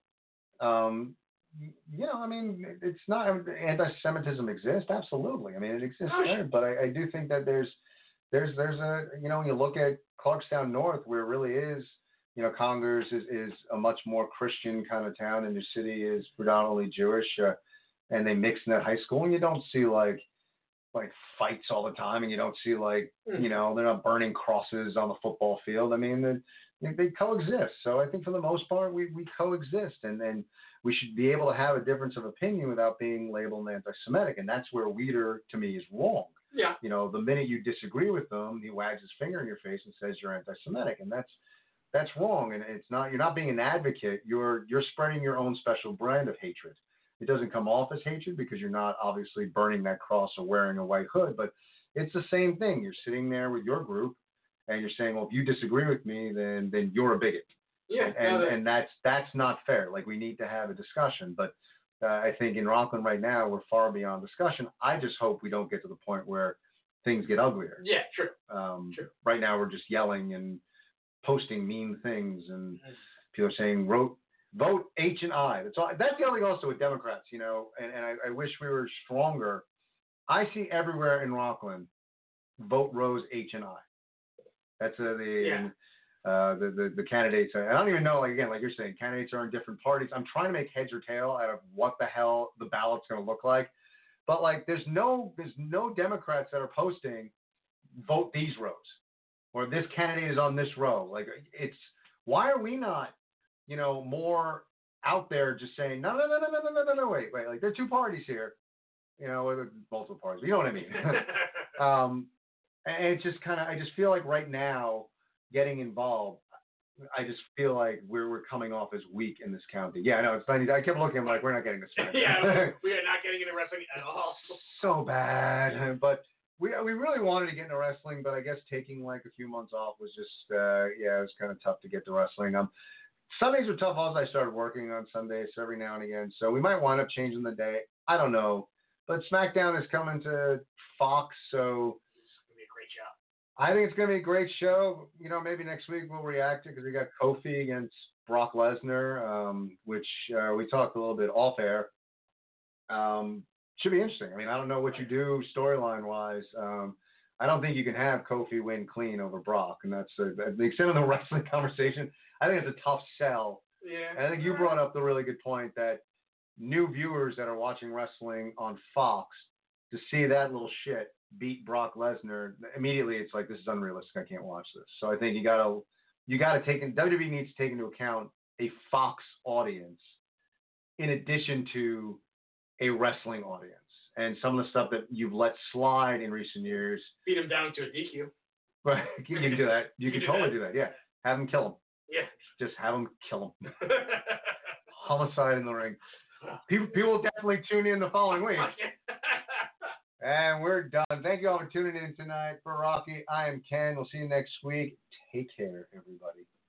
you know, I mean, it's not anti-Semitism exists. Absolutely. I mean, it exists there, but I do think that there's a, you know, when you look at Clarkstown North, where it really is, you know, Congers is a much more Christian kind of town, and New City is predominantly Jewish, and they mix in that high school, and you don't see like fights all the time, and you don't see like, you know, they're not burning crosses on the football field. I mean, they coexist. So I think for the most part, we coexist, and we should be able to have a difference of opinion without being labeled anti-Semitic. And that's where Weider, to me, is wrong. Yeah. You know, the minute you disagree with them, he wags his finger in your face and says you're anti-Semitic, and that's wrong. And it's not, you're not being an advocate. You're spreading your own special brand of hatred. It doesn't come off as hatred because you're not obviously burning that cross or wearing a white hood, but it's the same thing. You're sitting there with your group, and you're saying, well, if you disagree with me, then you're a bigot. Yeah. And that's not fair. Like, we need to have a discussion. But I think in Rockland right now, we're far beyond discussion. I just hope we don't get to the point where things get uglier. Yeah, sure. Sure. Right now, we're just yelling and posting mean things, and people are saying, vote H and I. That's the only thing also with Democrats, you know, and I wish we were stronger. I see everywhere in Rockland, vote Rose H and I. That's the candidates. I don't even know, like, again, like you're saying, candidates are in different parties. I'm trying to make heads or tail out of what the hell the ballot's going to look like. But like, there's no Democrats that are posting vote these rows, or this candidate is on this row. Like, why are we not, you know, more out there just saying, no, wait. Like, there are two parties here, you know, multiple parties. You know what I mean? And it's just kind of, I just feel like right now, getting involved, I just feel like we're coming off as weak in this county. Yeah, I know, it's funny. I kept looking, I'm like, we're not getting this. Yeah, we are not getting into wrestling at all. So bad. But we really wanted to get into wrestling, but I guess taking like a few months off was just, it was kind of tough to get to wrestling. Sundays are tough also. I started working on Sundays every now and again, so we might wind up changing the day. I don't know. But SmackDown is coming to Fox, so it's going to be a great show. I think it's going to be a great show. You know, maybe next week we'll react to it because we got Kofi against Brock Lesnar, which we talked a little bit off air. should be interesting. I mean, I don't know what you do storyline wise. I don't think you can have Kofi win clean over Brock, and that's the extent of the wrestling conversation. I think it's a tough sell. Yeah. And I think you brought up the really good point that new viewers that are watching wrestling on Fox to see that little shit beat Brock Lesnar, immediately it's like, this is unrealistic. I can't watch this. So I think you gotta WWE needs to take into account a Fox audience in addition to a wrestling audience. And some of the stuff that you've let slide in recent years. Beat him down to a DQ. Right, you can do that. You can totally do that. Yeah, have him kill him. Yeah. Just have him kill him. Homicide in the ring. People will definitely tune in the following week. And we're done. Thank you all for tuning in tonight. For Rocky, I am Ken. We'll see you next week. Take care, everybody.